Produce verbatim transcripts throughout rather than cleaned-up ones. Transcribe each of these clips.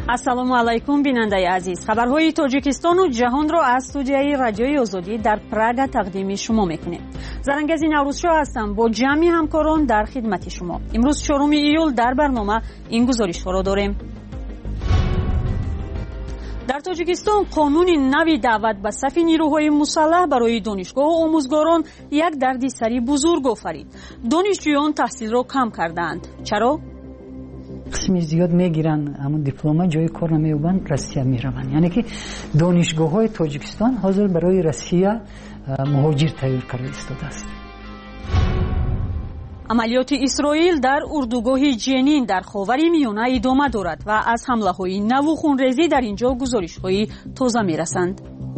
ассалому алайкум бинандаи азиз, хабарҳои тоҷикистону ҷаҳонро аз студияи радиои озодӣ дар Прага тақдими шумо мекунем. Зарангази Наврӯзшоҳ ҳастам бо ҷамъи ҳамкорон дар хидмати шумо. имрӯз чоруми июл дар барнома ин гузоришҳоро дорем. дар тоҷикистон қонуни нави даъват ба сафи нирӯҳои мусаллаҳ барои донишгоҳу омӯзгорон як дарди сари бузург офарид. донишҷӯён таҳсилро кам кардаанд. чаро? қисми зиёд мегиранд, аммо диплома ҷои кор намеёбанд, Россия мераванд. яъне ки донишгоҳҳои Тоҷикистон ҳозир барои Россия муҳоҷир тайёр карда истодааст. амалиёти Исроил дар урдугоҳи Ҷенин дар ховари миёна идома дорад ва аз ҳамлаҳои наву хунрезӣ дар ин ҷо гузоришҳои тоза мерасанд.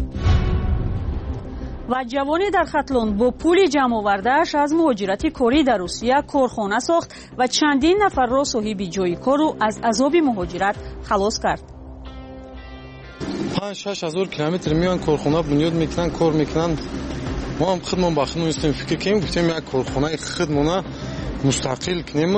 ва ҷавоне дар Хатлон бо пули ҷамъовардааш аз муҳоҷирати корӣ дар Русия корхона сохт ва чандин нафарро соҳиби ҷойи кору аз азоби муҳоҷират халос кард. панҷ шаш ҳазор километр меён корхона бунёд мекунанд, кор мекунанд. мо ҳам худмон ба худмон истем фикр кунем, гуфтем як корхонаи худмона мустақил кунем.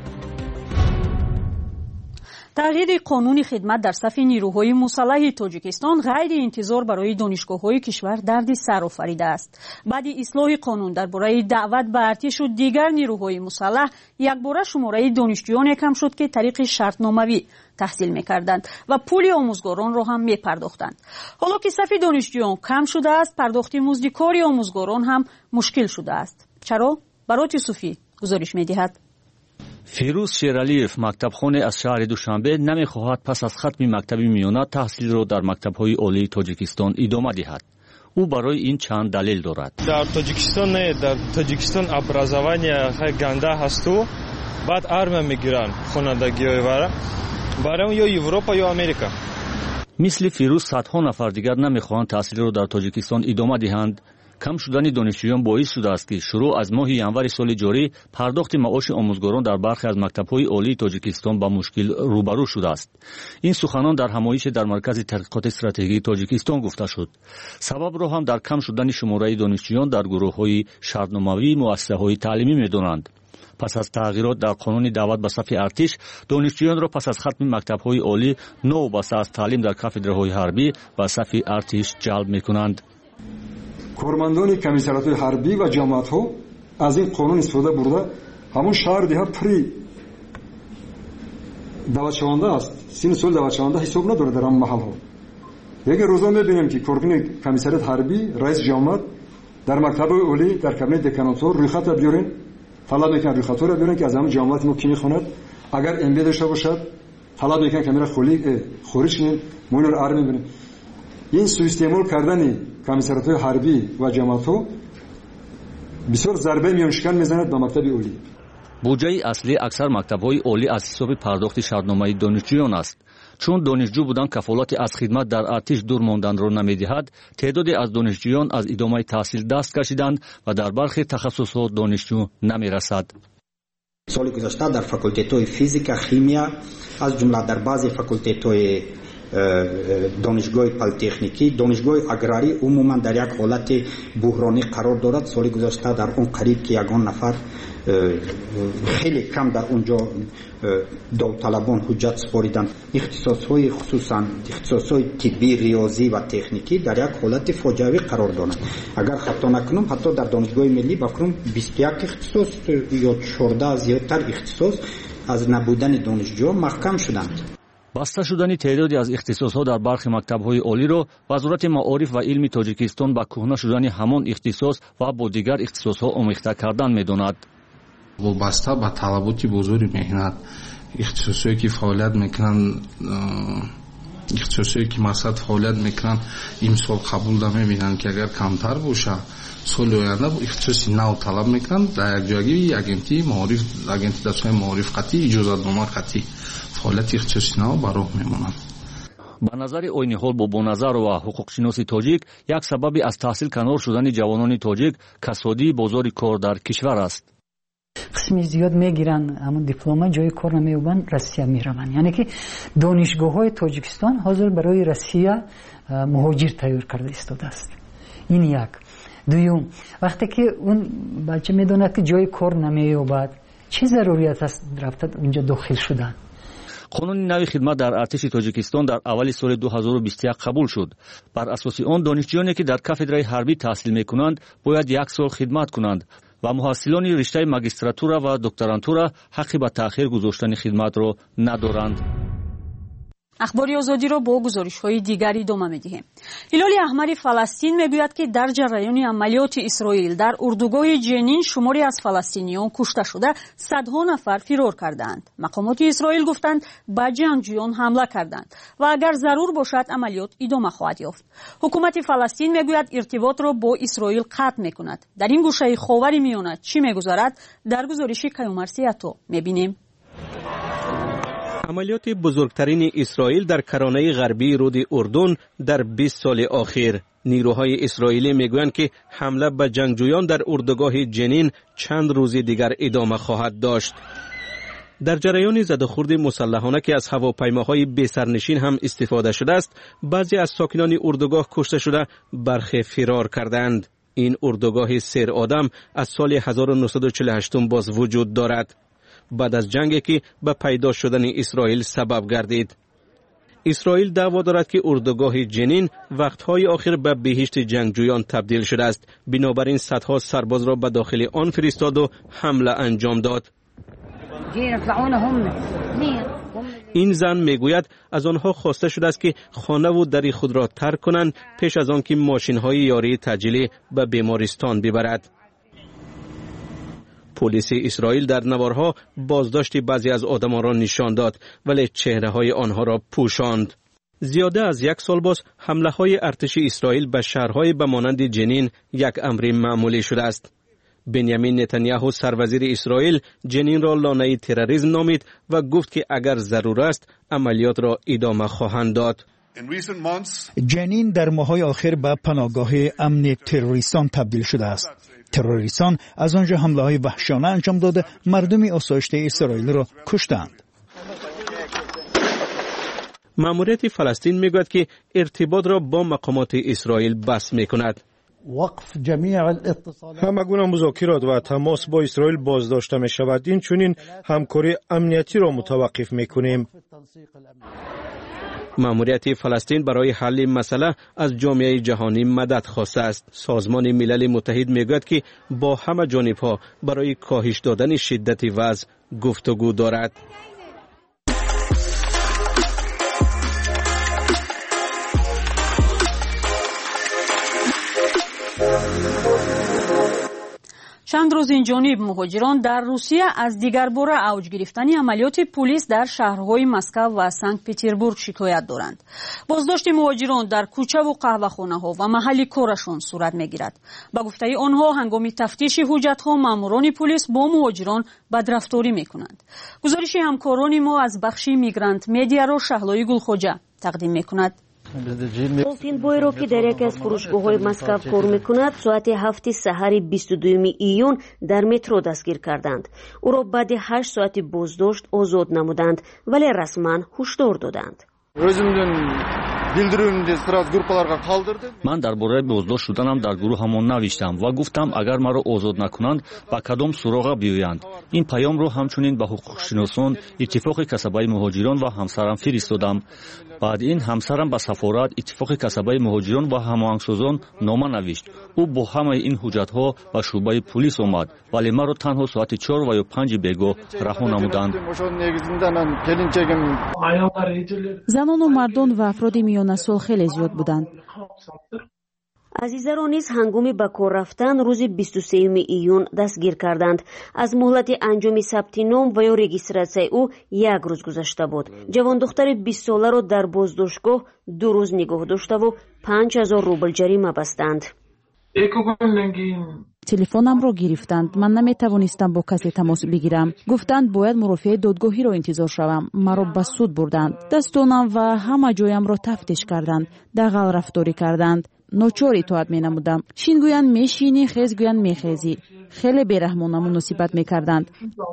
тағйири қонуни хидмат дар сафи нирӯҳои мусаллаҳи Тоҷикистон ғайриинтизор барои донишгоҳҳои кишвар дарди сар офаридааст. баъди ислоҳи қонун дар бораи даъват ба артишу дигар нирӯҳои мусаллаҳ, якбора шумораи донишҷӯёне кам шуд, ки тариқи шартномавӣ таҳсил мекарданд ва пули омӯзгоронро ҳам мепардохтанд. ҳоло ки сафи донишҷӯён кам шудааст, пардохти музди кори омӯзгорон ҳам мушкил шудааст. чаро? Барот Юсуфӣ гузориш медиҳад. фирӯз Шералиев, мактабхоне аз шаҳри Душанбе, намехоҳад пас аз хатми мактаби миёна таҳсилро дар мактабҳои олии Тоҷикистон идома диҳад. ӯ барои ин чанд далел дорад. дар Тоҷикистон не, дар Тоҷикистон образование ганда ҳасту, баъд армия мегиранд хонандагиҳои вара. барои ё Европа ё Америка. мисли Фирӯз садҳо нафар дигар намехоҳанд таҳсилро дар Тоҷикистон идома диҳанд. кам шудани донишҷӯён боис шудааст, ки шурӯъ аз моҳи январи соли ҷорӣ пардохти маоши омӯзгорон дар бархе аз мактабҳои олии Тоҷикистон ба мушкил рӯбарӯ шудааст. ин суханон дар ҳамоише дар маркази тадқиқоти стратегии Тоҷикистон гуфта шуд. сабабро ҳам дар кам шудани шумораи донишҷӯён дар гурӯҳҳои шартномавии муассисаҳои таълимӣ медонанд. пас аз тағйирот дар қонуни даъват ба сафи артиш, донишҷӯёнро пас аз хатми мактабҳои олӣ новобаста аз таълим дар кафедраҳои ҳарбӣ ба сафи артиш ҷалб мекунанд. кормандони комиссариатҳои ҳарбӣ ва ҷамоатҳо аз ин қонун истифода бурда ҳамон шаҳр диҳа пури даватшаванда аст, синни соли даватшаванда ҳисоб надорад дар ҳамон маҳалҳо. ягон рӯза мебинем ки коркуни комиссариат ҳарбӣ, раис ҷамоат дар мактабҳои олӣ, дар кабинети деканотҳо рӯйхата биёрен, талаб мекунад рӯйхатҳоро биёрен ки аз ҳамон ҷамоати мо ки мехонад, агар эм би е дошта бошад талаб мекунад камера хориҷ кинем, мо инро ар мебинем. ин суистеъмол кардани комиссариатҳои ҳарбӣ ва ҷамоатҳо бисёр зарбаи миёншикан мезанад ба мактаби олӣ. буҷаи аслии аксар мактабҳои олӣ аз ҳисоби пардохти шартномаи донишҷӯён аст. чун донишҷӯ будан кафолати аз хидмат дар артиш дур монданро намедиҳад, теъдоде аз донишҷӯён аз идомаи таҳсил даст кашиданд ва дар бархе тахассусҳо донишҷӯ намерасад. соли гузашта дар факултетҳои физика, химия, аз ҷумла дар баъзе факултетҳои донишгоҳи политехникӣ, донишгоҳи аграрӣ умуман дар як ҳолати буҳронӣ қарор дорад. соли гузашта дар он қариб ки ягон нафар хеле кам дар онҷо довталабон ҳуҷҷат супориданд. ихтисосҳои хусусан ихтисосҳои тиббӣ, риёзӣ ва техникӣ дар як ҳолати фоҷиавӣ қарор доранд. агар хато накунам, ҳатто дар донишгоҳи миллӣ ба фикрам бисту як ихтисос ё чордаҳ зиёдтар ихтисос аз набудани донишҷӯ маҳкам шуданд. баста шудани теъдоди аз ихтисосҳо дар бархи мактабҳои олиро вазорати маориф ва илми Тоҷикистон ба кӯҳна шудани ҳамон ихтисос ва бо дигар ихтисосҳо омехта кардан медонад. вобаста ба талаботи бузурги меҳнат, ихтисосҳое ки фаъолият мекунанд, ихтисосҳое ки мақсад фаъолият мекунанд, имсол қабул намебинанд ки агар камтар боша, соли оянда ихтисоси нав талаб мекунанд. дар якҷоягӣ агенти маориф, агенти дастгоҳи маорифқатӣ иҷозатнома қатӣ фаъолияти ихтисоси нав ба роҳ мемонад. ба назари ойни ҳол бобоназар ва ҳуқуқшиноси тоҷик, як сабаби аз таҳсил канор шудани ҷавонони тоҷик касодии бозори кор дар кишвар аст. қисми зиёд мегиранд, аммо диплома ҷои кор намеёбанд, Россия мераванд. яъне ки донишгоҳҳои Тоҷикистон ҳозир барои Россия муҳоҷир тайёр карда истодааст. ин як. дуюм, вақте ки он бача медонад ки ҷои кор намеёбад, چه ضروریت است رفت اونجا داخل شدن؟ қонуни нави хидмат дар артиши тоҷикистон дар аввали соли ду ҳазору бисту як қабул шуд. бар асоси он донишҷӯёне ки дар кафедраи ҳарбӣ таҳсил мекунанд бояд як сол хидмат кунанд ва муҳассилони риштаи магистратура ва докторантура ҳаққи ба таъхир гузоштани хидматро надоранд. ахбори озодиро бо гузоришҳои дигар идома медиҳем. ҳилоли аҳмари фаластин мегӯяд ки дар ҷараёни амалиёти исроил дар урдугоҳи ҷенин шуморе аз фаластиниён кушта шуда садҳо нафар фирор кардаанд. мақомоти исроил гуфтанд ба ҷангҷӯён ҳамла карданд ва агар зарур бошад амалиёт идома хоҳад ёфт. ҳукумати фаластин мегӯяд иртиботро бо исроил қатъ мекунад. дар ин гӯшаи ховари миёна чӣ мегузарад? дар гузориши каюмарсиято мебинем. عملیات بزرگترین اسرائیل در کرانه غربی رود اردن در بیست سال اخیر. نیروهای اسرائیلی میگویند که حمله به جنگجویان در اردوگاه جنین چند روز دیگر ادامه خواهد داشت. در جریان زدوخورد مسلحانه که از هواپیماهای بی سرنشین هم استفاده شده است، بعضی از ساکنان اردوگاه کشته شده برخی فرار کردند. این اردوگاه سیر آدم از سال هزار و نهصد و چهل و هشت باز وجود دارد. بعد از جنگی که به پیدا شدن اسرائیل سبب گردید. اسرائیل دعوا دارد که اردوگاه جنین وقتهای آخر به بهشت جنگجویان تبدیل شده است. بنابراین صدها سرباز را به داخل آن فرستاد و حمله انجام داد. این زن میگوید از آنها خواسته شده است که خانه و در خود را ترک کنند پیش از آن که ماشین‌های یاری تجلی به بیمارستان ببرد. پلیس اسرائیل در نوارها بازداشت بعضی از آدمان را نشان داد ولی چهره های آنها را پوشاند. زیاده از یک سال باز حمله های ارتش اسرائیل به شهرهای به مانند جنین یک امر معمولی شده است. بنیامین نتانیاهو سروزیر اسرائیل جنین را لانه تروریسم نامید و گفت که اگر ضرور است عملیات را ادامه خواهند داد. جنین در ماه‌های آخر به پناهگاه امن تروریستان تبدیل شده است. تروریستان از آنجا حمله‌های وحشیانه انجام داده مردم آسایشته اسرائیل را کشتند. ماموریت فلسطین میگوید که ارتباط را با مقامات اسرائیل بس میکند. وقف جمیع الاتصالات همه گونه مذاکرات و تماس با اسرائیل بازداشته می شود. این چنین همکاری امنیتی را متوقف میکنیم. ماموریت فلسطین برای حل مسئله از جامعه جهانی مدد خواسته است. سازمان ملل متحد میگوید که با همه جانب‌ها برای کاهش دادن شدت وضع گفتگو دارد. چند روز این جانب مهاجران در روسیه از دیگر باره اوج گرفتن عملیات پلیس در شهرهای مسکو و سنت پترزبورگ شکایت دارند. بازداشت مهاجران در کوچه و قهوه‌خانه‌ها و محل کارشان صورت میگیرد. با گفته آنها هنگام تفتیش حجت‌ها ماموران پلیس با مهاجران بدرفتاری میکنند. گزارش همکاران ما از بخش میگرانت مدیا را شهلای گلخوجه تقدیم میکند. Олтинбойро ки дар яке аз фурӯшгоҳҳои Москав кор мекунад, соати ҳафти саҳари бисту дуюми июн дар метро дастгир карданд. ӯро баъди ҳашт соати боздошт озод намуданд, вале расман ҳушдор доданд. ман дар бораи боздошт шуданам дар гурӯҳамон навиштам ва гуфтам агар маро озод накунанд ба кадом суроға биёянд. ин паёмро ҳамчунин ба ҳуқуқшиносон, иттифоқи касабаи муҳоҷирон ва ҳамсарам фиристодам. баъди ин ҳамсарам ба сафорат, иттифоқи касабаи муҳоҷирон ва ҳамоҳангсозон нома навишт. ӯ бо ҳамаи ин ҳуҷҷатҳо ба шӯъбаи пулис омад, вале маро танҳо соати чор ва ё панҷи бегоҳ раҳо намуданд. занону мардон ва афроди миёнасол хеле зиёд буданд. азизаро низ ҳангоми ба кор рафтан рӯзи бисту сеюми июн дастгир карданд. аз муҳлати анҷоми сабти ном ва ё регистратсияи ӯ як рӯз гузашта буд. ҷавондухтари бистсоларо дар боздоштгоҳ ду рӯз нигоҳ доштаву панҷ ҳазор рубл ҷарима бастанд. телефонамро гирифтанд. ман наметавонистам бо касе тамос бигирам. гуфтанд бояд мурофиаи додгоҳиро интизор шавам. маро ба суд бурданд. дастонам ва ҳама ҷоямро тафтиш карданд. дағал рафторӣ карданд. ночор итоат менамудам. шин гӯянд мешинӣ, хез гӯянд мехезӣ. хеле бераҳмона муносибат мекарданд.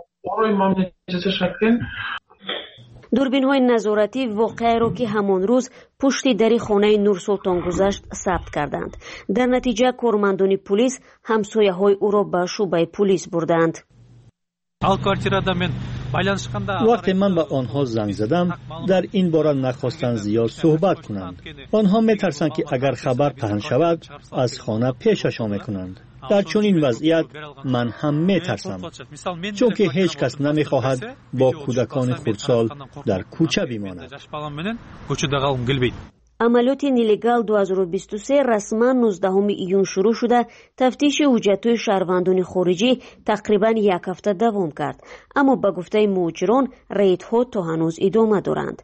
дурбинҳои назоратӣ воқеаеро ки ҳамон рӯз пушти дари хонаи нурсултон гузашт сабт карданд. дар натиҷа кормандони пулис ҳамсояҳои ӯро ба шӯъбаи пулис бурданд. ал квартирада мен وقتی من به آنها زنگ زدم در این باره نخواستند زیاد صحبت کنند. آنها میترسند که اگر خبر پهن شود از خانه پیششان میکنند. در چنین وضعیت من هم میترسم، چون که هیچ کس نمیخواهد با کودکان خردسال در کوچه بماند. عملیات نلگال دو هزار و بیست و سه رسما نوزدهم ایون شروع شده. تفتیش حجت‌های شهروندان خارجی تقریبا یک هفته دوام کرد، اما به گفته مهاجران ریدها تا هنوز ادامه دارند.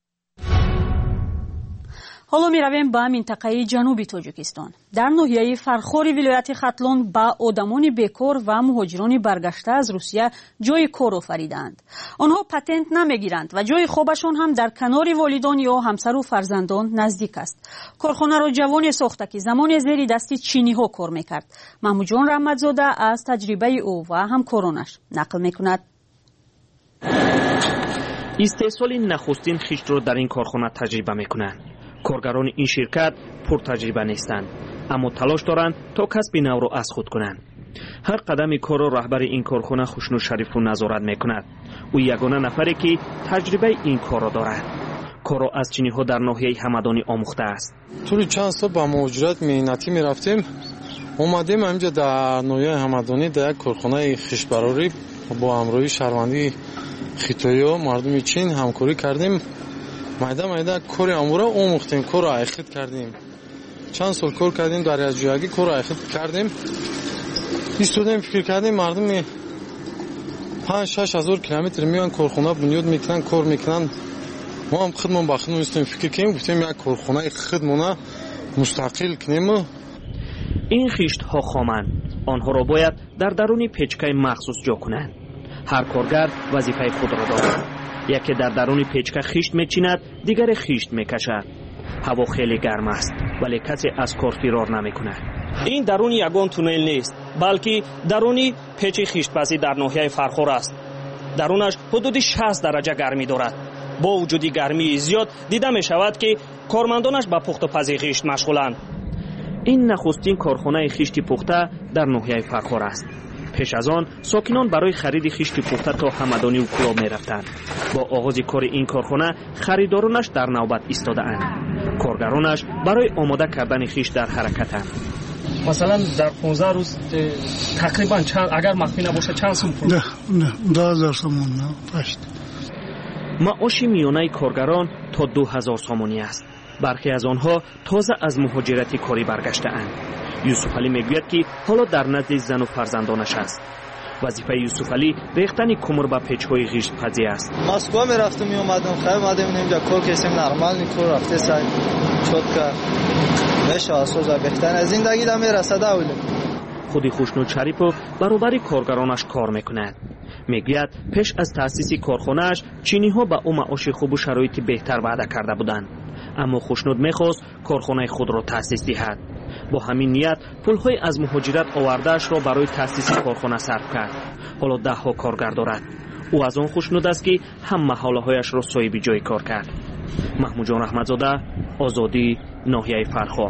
حالا می رویم به منطقه جنوبی تاجیکستان. در ناحیه فرخار ولایت ختلون با آدمان بیکار و مهاجران برگشته از روسیه جای کار آفریدند. آنها پتنت نمیگیرند و جای خوبشان هم در کنار والدان یا همسر و فرزندان نزدیک است. کارخانه را جوانی ساخته که زمان زیر دستی چینی ها کار میکرد. محمود جان رحمتزاده از تجربه او و همکارانش نقل میکند. استحصال نخستین خشت را در این کارخانه تجربه میکنند. کارگران این شرکت پر تجربه نیستند، اما تلاش دارند تا کسب نو را از خود کنند. هر قدم کار را رهبر این کارخانه خوشنو شریفو نظارت میکند. او یگانه نفری که تجربه این کار را دارد. کار را از چینی ها در ناحیه همدانی آموخته است. طوری چند سال با مهاجرت مهنتی می رفتیم. اومدیم اینجا در ناحیه همدانی در یک کارخانه خشتبراری با همراهی شهروندی خیتایی و مردم چین همکاری کردیم. майда майда кори амура омӯхтем, корро айхид кардем. чанд сол кор кардем, дар язҷоягӣ корро айхид кардем. истодем фикр кардем, мардуми панҷ шаш ҳазор километр меоянд, корхона бунёд мекунанд, кор мекунанд. мо ҳам худмон ба худмон истодем фикр кардем, гуфтем як корхонаи худмона мустақил кунем. این خشت‌ها خامند. آنها را باید در درون پیچکای مخصوص جا کنند. هر کارگر وظیفه خود را دارد. یکی در درون پیچکه خشت میچیند، دیگر خشت میکشد. هوا خیلی گرم است، ولی کسی از کار فرار نمیکند. این درون یگان تونل نیست، بلکه درونی پیچ خشتپزی در ناحیه فرخار است. درونش حدود شصت درجه گرمی دارد. با وجود گرمی زیاد دیده می شود که کارمندانش به پخت و پزی خشت مشغولند. این نخستین کارخانه خشت پخته در ناحیه فرخار است. پیش از آن ساکنان برای خرید خشت پخته تا همدانی و کلاب می رفتند. با آغاز کار این کارخانه خریدارانش در نوبت ایستاده اند. کارگرانش برای آماده کردن خشت در حرکتند. مثلا در پانزده روز تقریبا چند، اگر مخفی نباشه چند سوم پول؟ نه نه دو هزار سومون نه پشت. معاش میانه کارگران تا دو هزار سومونی است. برخی از آنها تازه از مهاجرت کاری برگشته اند. یوسف علی میگوید که حالا در نزد زن و فرزندانش است. وظیفه یوسف علی ریختن کمر به پیچ‌های خشت پزی است. مسکو می رفتم می اومدم، خیلی اومدم اینجا کار کردم، نرمال نیکو رفته سر چوتکا میشه اساسا بهتر از زندگی دم رسیده اولی. خودی خوشنود شریفو برابر کارگرانش کار میکند. میگوید پیش از تأسیس کارخانه‌اش چینی‌ها به او معاش خوب و شرایط بهتر وعده کرده بودند، اما خوشنود میخواست کارخانه خود را تأسیس دهد. با همین نیت پول‌های از مهاجرت آورده‌اش را برای تأسیس کارخانه صرف کرد. حالا ده ها کارگر دارد. او از آن خوشنود است که همه حاله‌هایش را صاحب جای کار کرد. محمود جان رحمتزاده، آزادی، ناحیه فرخار.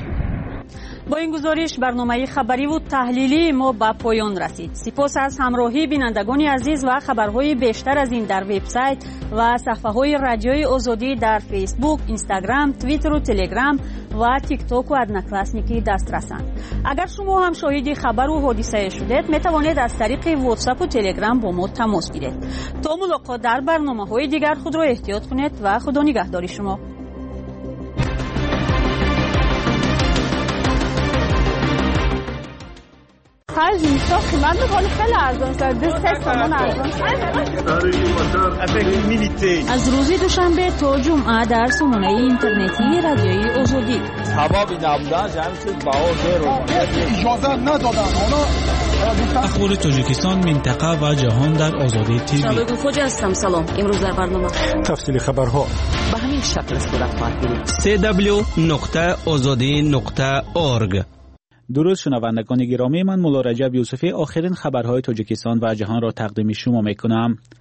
با این گزارش برنامه خبری و تحلیلی ما به پایان رسید. سپاس از همراهی بینندگان عزیز و خبرهای بیشتر از این در وبسایت و صفحه‌های رادیوی آزادی در فیسبوک، اینستاگرام، توییتر و تلگرام و تیک تاک و ادناکلاسنیکی دسترسند. اگر شما هم شاهد خبر و حادثه شدید می توانید از طریق واتساپ و تلگرام با ما تماس گیرید. تا ملاقات در برنامه‌های دیگر خود را احتیاط کنید و خدا نگهدار شما. هر جنسا قیمت بخواد خیلی ارزان شد. سه سامان ارزان شد. از روز دوشنبه تا جمعه در سامانه اینترنتی رادیوی آزادی. هوا نبودن جمع شد بها زیرو. اجازه ندادن. اخبار تاجیکستان، منطقه و جهان در آزادی تیوی. شبکه خوجا هستم. سلام. امروز در برنامه تفصیل خبرها به همین شکل صورت خواهد گرفت. سی دبلیو نقطه آزادی نقطه اورگ. درود شنوندگان گرامی، من مولا رجب یوسفی آخرین خبرهای تاجیکستان و جهان را تقدیم شما میکنم.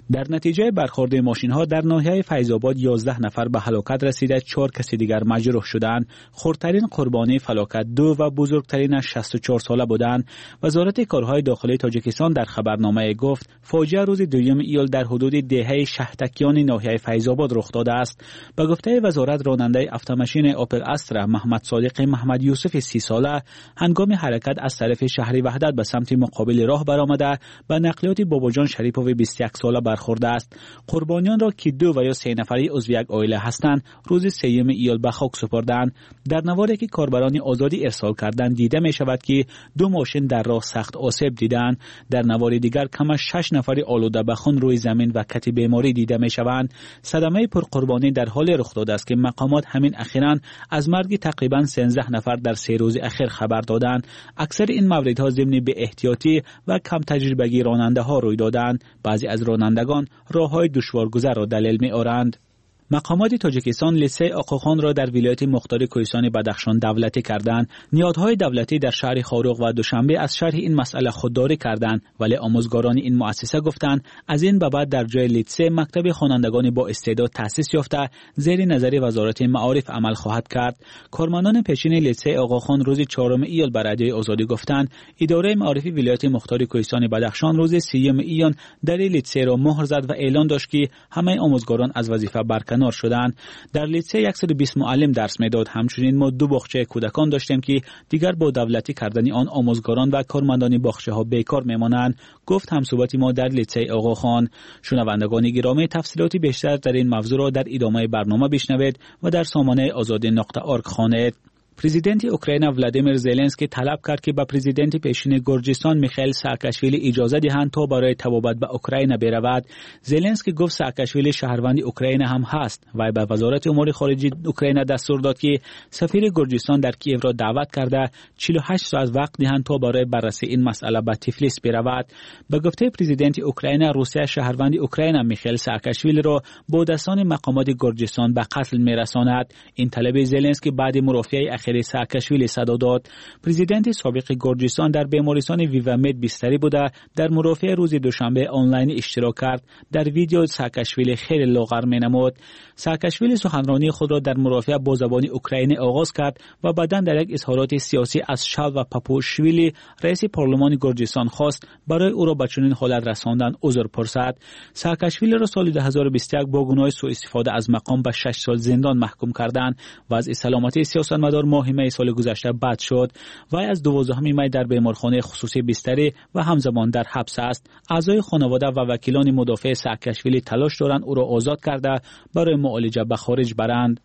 در نتیجه برخورد ماشین‌ها در ناحیه فیض‌آباد یازده نفر به هلاکت رسیده، چهار کسی دیگر مجروح شدند. خردترین قربانی فلاکت دو و بزرگترین شصت و چهار ساله بودند. وزارت کارهای داخلی تاجیکستان در خبرنامه گفت فاجعه روز دوم ایول در حدود دهه شهتکیان ناحیه فیض‌آباد رخ داده است. به گفته وزارت، راننده اتومبیل اوپل استرا محمد صادق محمد یوسف سی ساله هنگام حرکت از طرف شهر وحدت به سمت مقابل راه برآمده به نقلیات باباجان شریپوف بیست و یک ساله برخورده است. قربانیان را که دو و یا سه نفری عضو یک عائله هستند روز سوم ایول به خاک سپردند. در نواری که کاربران آزادی ارسال کردند دیده می شود که دو ماشین در راه سخت آسیب دیدند. در نوار دیگر کم از شش نفری آلوده به خون روی زمین و کتی بیماری دیده می شوند. صدمه پرقربانی در حال رخ داده است که مقامات همین اخیراً از مرگ تقریباً سیزده نفر در سه روز اخیر خبر دادند. اکثر این موردها ضمن به احتیاطی و کم تجربگی راننده ها روی دادند. بعضی از رانندگان راههای دشوارگذر را دلیل می آورند. مقامات تاجیکستان لیسه آقاخان را در ولایت مختار کوهستان بدخشان دولتی کردند. نهادهای دولتی در شهر خاروق و دوشنبه از شرح این مسئله خودداری کردند، ولی آموزگاران این مؤسسه گفتند از این به بعد در جای لیسه مکتب خوانندگان با استعداد تأسیس یافته زیر نظر وزارت معارف عمل خواهد کرد. کارمندان پیشین لیسه آقاخان روز چهارم ایول به رادیوی آزادی گفتند اداره معارفی ولایت مختار کوهستان بدخشان روز سوم ایول در لیسه را مهر زد و اعلان داشت که همه آموزگاران از وظیفه برکنار شدند. در لیسه صد و بیست معلم درس میداد. همچنین ما دو باغچه کودکان داشتیم که دیگر با دولتی کردن آن آموزگاران و کارمندان باغچه ها بیکار میمانند، گفت همصحبتی ما در لیسه آقاخان. شنوندگان گرامی، تفصیلاتی بیشتر در این موضوع را در ادامه برنامه بشنوید و در سامانه آزادی نقطه اورگ خوانید. پرزیدنت اوکراین ولادیمیر زلنسکی طلب کرد که به پرزیدنت پیشین گرجستان میخائیل ساکاشویلی اجازه دهند تا برای تبابت به اوکراین برود. زلنسکی گفت ساکاشویلی شهروند اوکراین هم هست و به وزارت امور خارجه اوکراین دستور داد که سفیر گرجستان در کیف را دعوت کرده چهل و هشت ساعت وقت دهند تا برای بررسی این مسئله به تفلیس برود. به گفته پرزیدنت اوکراین، روسیه شهروند اوکراین میخائیل ساکاشویلی را با دستان مقامات گرجستان به قتل میرساند. این طلب زلنسکی بعد مرافعه ساکاشویلی صدا داد. پرزیدنت سابق گرجستان در بیمارستان ویوامد بستری بوده در مرافعه روز دوشنبه آنلاین اشتراک کرد. در ویدیو ساکاشویلی خیلی لاغر مینمود. ساکاشویلی سخنرانی خود را در مرافعه با زبان اوکراینی آغاز کرد و بعداً در یک اظهارات سیاسی از شال و پاپوشویلی رئیس پارلمان گرجستان خواست برای او را به چنین حالت رساندن عذر پرسد. ساکاشویلی را سال دو هزار و بیست و یک با گناه سوء استفاده از مقام به شش سال زندان محکوم کردند و از سلامتی سیاستمدار ماه می سال گذشته بد شد. وی از دوازدهم می در بیمارخانه خصوصی بستری و همزمان در حبس است. اعضای خانواده و وکیلان مدافع ساکاشویلی تلاش دارند او را آزاد کرده برای معالجه به خارج برند.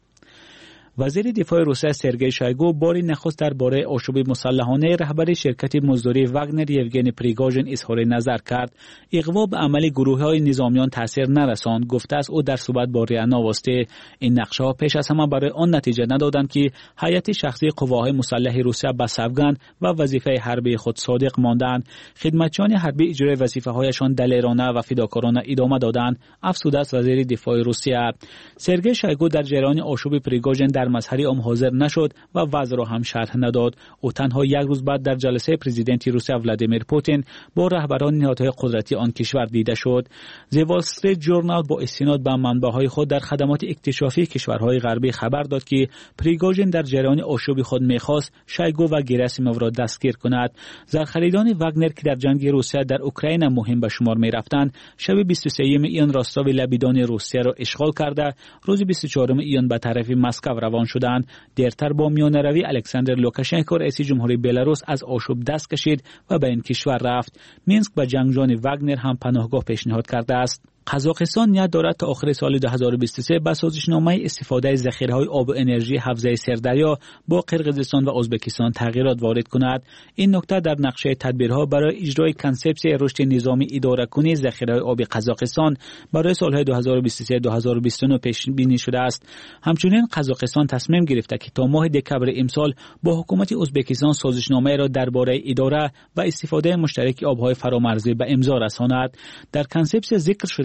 وزیر دفاع روسیه سرگئی شایگو بار نخست درباره آشوب مسلحانه رهبر شرکت مزدوری واگنر یوگنی پریگوژین اظهار نظر کرد. اغوا به عمل گروه‌های نظامیان تاثیر نرساند، گفته است او در صحبت با ریا نواسته. این نقشه‌ها پیش از همه برای آن نتیجه ندادند که هیئت شخصی قواهای مسلح روسیه به سوگند و وظیفه حربی خود صادق ماندند. خدمتچیان حربی اجرای وظیفه‌هایشان دلیرانه و فداکارانه ادامه دادند، افزوده است وزیر دفاع روسیه. سرگئی شایگو در جریان آشوب پریگوژین در مظهری ام حاضر نشد و وضع را هم شرح نداد. او تنها یک روز بعد در جلسه پرزیدنت روسیه ولادیمیر پوتین با رهبران نهادهای قدرتی آن کشور دیده شد. دی وال استریت جورنال با استناد به منبع‌های خود در خدمات اکتشافی کشورهای غربی خبر داد که پریگوژین در جریان آشوب خود می‌خواست شایگو و گراسیموف را دستگیر کند. زرخریدان واگنر که در جنگ روسیه در اوکراین مهم به شمار می‌رفتند، شب بیست و سوم ایون راستاو لبیدان روسیه را اشغال کرده روز بیست و چهارم ایون به طرف مسکو روان شدند. دیرتر با میانه‌روی الکساندر لوکاشنکو رئیس جمهوری بلاروس از آشوب دست کشید و به این کشور رفت. مینسک به جنگجویان واگنر هم پناهگاه پیشنهاد کرده است. قزاقستان نیت دارد تا آخر سال دو هزار و بیست و سه به سازشنامه استفاده از ذخیره‌های آب و انرژی حوزه سردریا با قرقیزستان و ازبکستان تغییرات وارد کند. این نکته در نقشه تدبیرها برای اجرای کنسپسیون رشد نظامی اداره‌کنی ذخیره‌های آب قزاقستان برای سال‌های دو هزار و بیست و سه تا دو هزار و بیست و نه پیش بینی شده است. همچنین قزاقستان تصمیم گرفته که تا ماه دکمبر امسال با حکومت ازبکستان سازشنامه را درباره اداره و استفاده مشترک آب‌های فرامرزی به امضا رساند. در کنسپسیون ذکر شده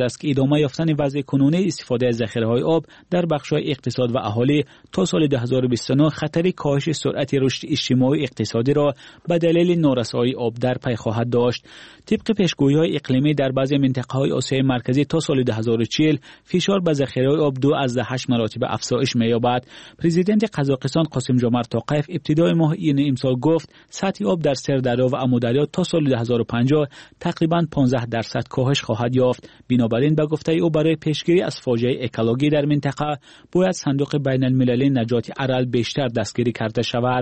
است که ادامه یافتن وضع کنونی استفاده از ذخیره‌های آب در بخش‌های اقتصاد و اهالی تا سال دو هزار و بیست و نه خطر کاهش سرعت رشد اجتماعی اقتصادی را به دلیل نارسایی آب در پی خواهد داشت. طبق پیشگویی‌های اقلیمی در بعضی منطقه‌های آسیای مرکزی تا سال دو هزار و چهل فشار به ذخیره‌های آب دو از هشت مراتب افزایش می‌یابد. پرزیدنت قزاقستان قاسم جمعت توقیف ابتدای ماه این امسال گفت سطح آب در سردریا و امودریا تا سال دو هزار و پنجاه تقریباً پانزده درصد کاهش خواهد یافت. بنابراین به گفته او برای پیشگیری از فاجعه اکولوژی در منطقه باید صندوق بین المللی نجات ارل بیشتر دستگیری کرده شود.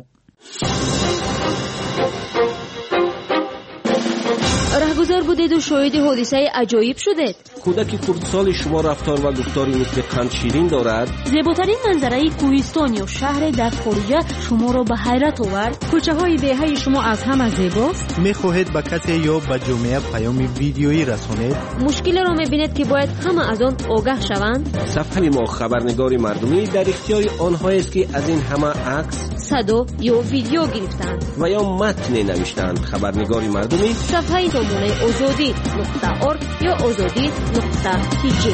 رهگذر بودید و شاهد حادثه عجایب شدید. کودک خردسال شما رفتار و گفتاری مثل قند شیرین دارد. زیباترین منظره کوهستان یا شهر در خارجه شما را به حیرت آورد. کوچه های دهه شما از همه زیباست. میخواهید به کسی یا به جامعه پیام ویدیویی رسانید؟ مشکل را میبینید که باید همه از آن آگاه شوند. صفحه ما خبرنگار مردمی در اختیار آنهایی است که از این همه عکس، صدا یا ویدیو گرفتند و یا متن نوشتند. خبرنگار مردمی صفحه نمونه آزادی نقطه ارگ یا آزادی نقطه تی جی.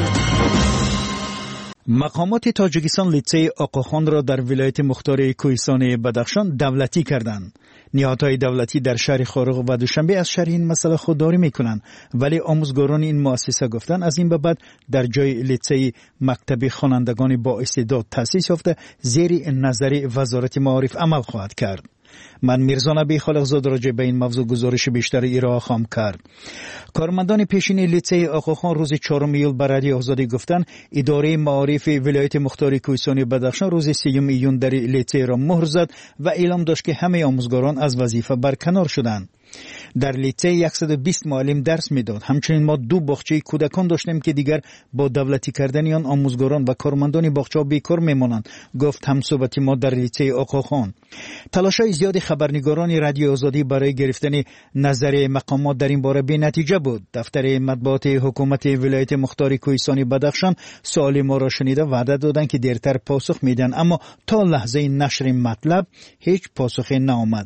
مقامات تاجیکستان لیسه آقاخان را در ولایت مختار کوهستان بدخشان دولتی کردند. نهادهای دولتی در شهر خارق و دوشنبه از شرح این مسئله خودداری میکنند، ولی آموزگاران این مؤسسه گفتند از این به بعد در جای لیسه مکتب خوانندگان با استعداد تأسیس یافته زیر نظر وزارت معارف عمل خواهد کرد. من میرزا نبی خالقزاد راجع به این موضوع گزارش بیشتر ارائه خواهم کرد. کارمندان پیشین لیسه آقاخان روز چهارم ایول به رادیو آزادی گفتند اداره معارف ولایت مختار کوهستان بدخشان روز سوم ایون در لیسه را مهر زد و اعلام داشت که همه آموزگاران از وظیفه برکنار شدند. در لیسه صد و بیست معلم درس میداد. همچنین ما دو باغچه کودکان داشتیم که دیگر با دولتی کردن آن آموزگاران و کارمندان باغچه بیکار میمانند، گفت همصحبت ما در لیسه آقاخان. تلاش‌های زیاد خبرنگاران رادیو آزادی برای گرفتن نظر مقامات در این باره بی نتیجه بود. دفتر مطبوعات حکومت ولایت مختار کوهستان بدخشان سوال ما را شنیده وعده دادند که دیرتر پاسخ میدن، اما تا لحظه نشر مطلب هیچ پاسخی نآمد.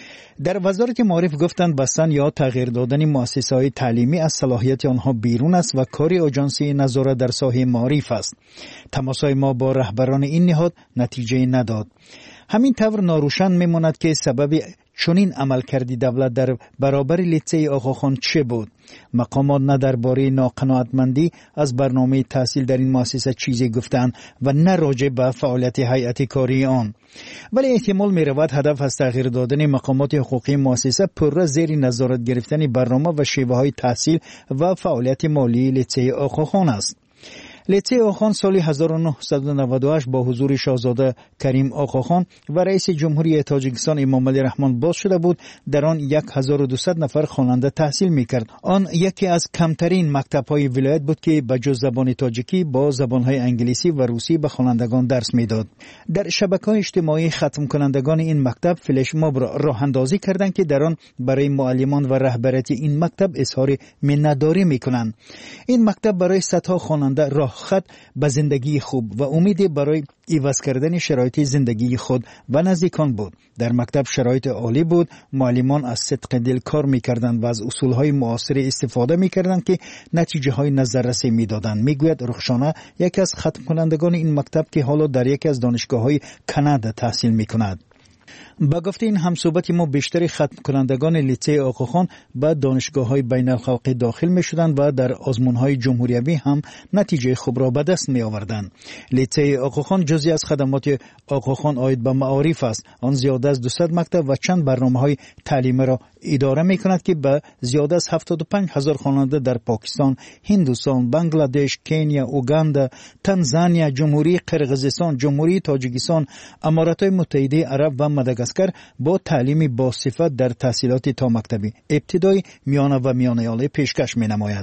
در وزارت معارف گفتند بستن یا تغییر دادن مؤسسه‌های تعلیمی از صلاحیت آنها بیرون است و کاری آژانسی نظارت در ساحه معارف است. تماس‌های ما با رهبران این نهاد نتیجه نداد. همین طور ناروشن میماند که سبب چنین عمل کردی دولت در برابر لیسه آقاخان چه بود. مقامات نه درباره ناقناعتمندی از برنامه تحصیل در این مؤسسه چیزی گفتند و نه راجع به فعالیت هیئت کاری آن. ولی احتمال می رود هدف از تغییر دادن مقامات حقوقی مؤسسه پر زیر نظارت گرفتن برنامه و شیوه های تحصیل و فعالیت مالی لیسه آقاخان است. لیسه آقاخان سال هزار و نهصد و نود و هشت با حضور شاهزاده کریم آقاخان و رئیس جمهوری تاجیکستان امام علی رحمان باز شده بود. در آن هزار و دویست نفر خواننده تحصیل میکرد. آن یکی از کمترین مکتب‌های ولایت بود که به جز زبان تاجیکی با زبان‌های انگلیسی و روسی به خوانندگان درس میداد. در شبکه‌های اجتماعی ختم کنندگان این مکتب فلش ماب را راه اندازی کردند که در آن برای معلمان و رهبریت این مکتب اظهار منتداری میکنند. این مکتب برای صدها خواننده راه خط به زندگی خوب و امیدی برای عوض کردن شرایط زندگی خود و نزدیکان بود. در مکتب شرایط عالی بود. معلمان از صدق دل کار میکردند و از اصولهای معاصر استفاده میکردند که نتیجه های نظررسی میدادند. میگوید رخشانه یکی از ختم کنندگان این مکتب که حالا در یکی از دانشگاه های کانادا تحصیل میکند. با گفته این همصحبت ما بیشتر ختم کنندگان لیسه آقاخان به دانشگاه‌های بین الخلقی داخل می شدند و در آزمون‌های جمهوریوی هم نتیجه خوب را به دست می آوردند. لیسه آقاخان جزئی از خدمات آقاخان عاید به معارف است. آن زیاده از دویست مکتب و چند برنامه‌های تعلیمی را اداره می کند که به زیاده از هفتاد و پنج هزار خواننده در پاکستان، هندوستان، بنگلادش، کنیا، اوگاندا، تانزانیا، جمهوری قرقیزستان، جمهوری تاجیکستان، امارات متحده عرب و مدغاسکر با تعلیمی با صفت در تحصیلات تا مکتبی ابتدایی، میانه و میانه عالی پیشکش می نماید.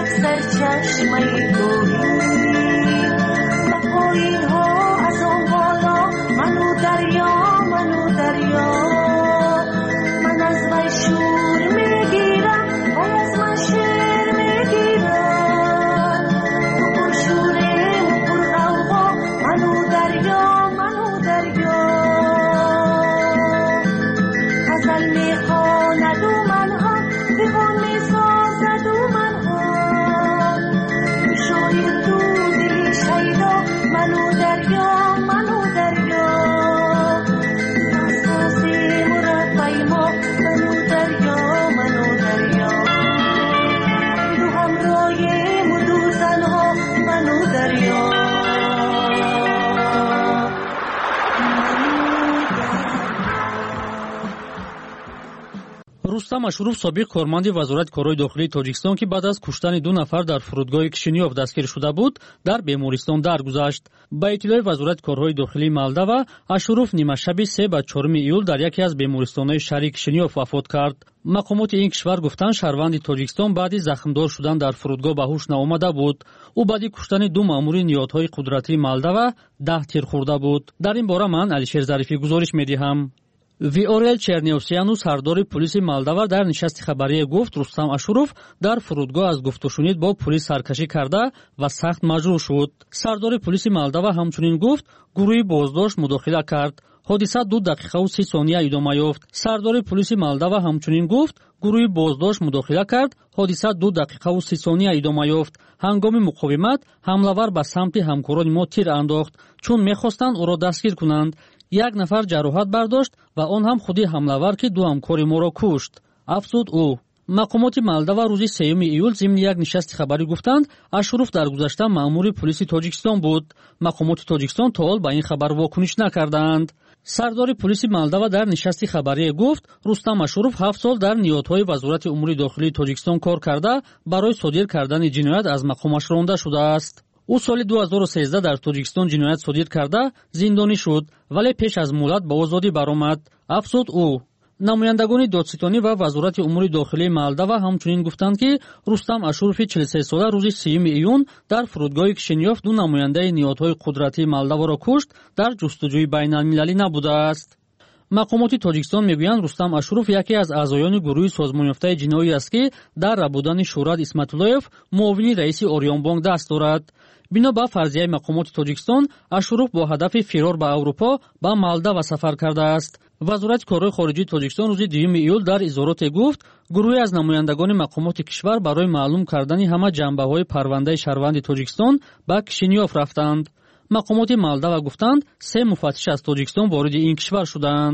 рустам ашуров собиқ корманди вазорати корҳои дохилии тоҷикистон ки баъд аз куштани ду нафар дар фурудгоҳи кишинёв дастгир шуда буд дар бемористон даргузашт. ба иттилои вазорати корҳои дохилии молдова ашуров нимашаби се ба чорум июл дар яке аз бемористонаҳои шаҳри кишинёв вафот кард. мақомоти ин кишвар гуфтанд шаҳрванди тоҷикистон баъди захмдор шудан дар фурудгоҳ ба ҳуш наомада буд. ӯ баъди куштани ду маъмури ниҳодҳои қудратии молдова даҳ тир хӯрда буд. дар ин бора ман алишер зарифӣ гузориш медиҳам. виорел черневсияну сардори полиси молдова дар нишасти хабарие гуфт рустам ашуров дар фурудгоҳ аз гуфтушунид бо полис саркашӣ карда ва сахт маҷрӯҳ шуд. сардори полиси молдова ҳамчунин гуфт гурӯҳи боздошт мудохила кард. ҳодиса ду дақиқаву си сония идома ёфт. сардори полиси молдова ҳамчунин гуфт гурӯҳи боздошт мудохила кард. ҳодиса ду дақиқаву си сония идома ёфт. ҳангоми муқовимат ҳамлавар ба самти ҳамкорони мо тир андохт, чун мехостанд ӯро дастгир кунанд. як нафар ҷароҳат бардошт ва он ҳам худи ҳамлавар ки ду ҳамкори моро кушт, афзуд ӯ. мақомоти молдова рӯзи сеюми июл зимни як нишасти хабарӣ гуфтанд ашуров дар гузашта маъмури полиси тоҷикистон буд. мақомоти тоҷикистон то ҳол ба ин хабар вокуниш накардаанд. сардори полиси молдова дар нишасти хабарие гуфт рустам ашуров ҳафт сол дар ниҳодҳои вазорати умури дохилии тоҷикистон кор карда барои содир кардани ҷиноят аз мақомаш ронда шудааст. ӯ соли ду ҳазору сездах дар тоҷикистон ҷиноят содир карда зиндонӣ шуд, вале пеш аз муҳлат ба озодӣ баромад, афзуд ӯ. намояндагони додситонӣ ва вазорати умури дохилии молдова ҳамчунин гуфтанд ки рустам ашурови чил се сола рӯзи сеюми июн дар фурудгоҳи кишинёв ду намояндаи ниҳодҳои қудратии молдоворо кушт, дар ҷустуҷӯи байналмилалӣ набудааст. мақомоти тоҷикистон мегӯянд рустам ашуров яке аз аъзоёни гурӯҳи созмонёфтаи ҷиноӣ аст ки дар рабудани шӯрат исматуллоев муовини раиси орионбонк даст дорад. бино ба фарзияи мақомоти тоҷикистон ашуров бо ҳадафи фирор ба аврупо ба молдова сафар кардааст. вазорати корҳои хориҷии тоҷикистон рӯзи дуюми июл дар изороте гуфт гурӯҳе аз намояндагони мақомоти кишвар барои маълум кардани ҳама ҷанбаҳои парвандаи шаҳрванди тоҷикистон ба кишинёв рафтанд. мақомоти молдова гуфтанд се муфаттиш аз тоҷикистон вориди ин кишвар шудаанд.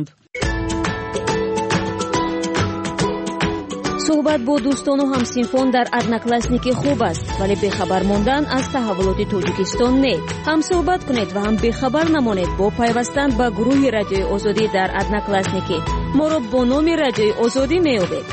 суҳбат бо дӯстону ҳамсинфон дар одноклассники хуб аст, вале бехабар мондан аз таҳаввулоти тоҷикистон не. ҳам суҳбат кунед ва ҳам бехабар намонед бо пайвастан ба гурӯҳи радиои озодӣ дар одноклассники. моро бо номи радиои озодӣ меёбед.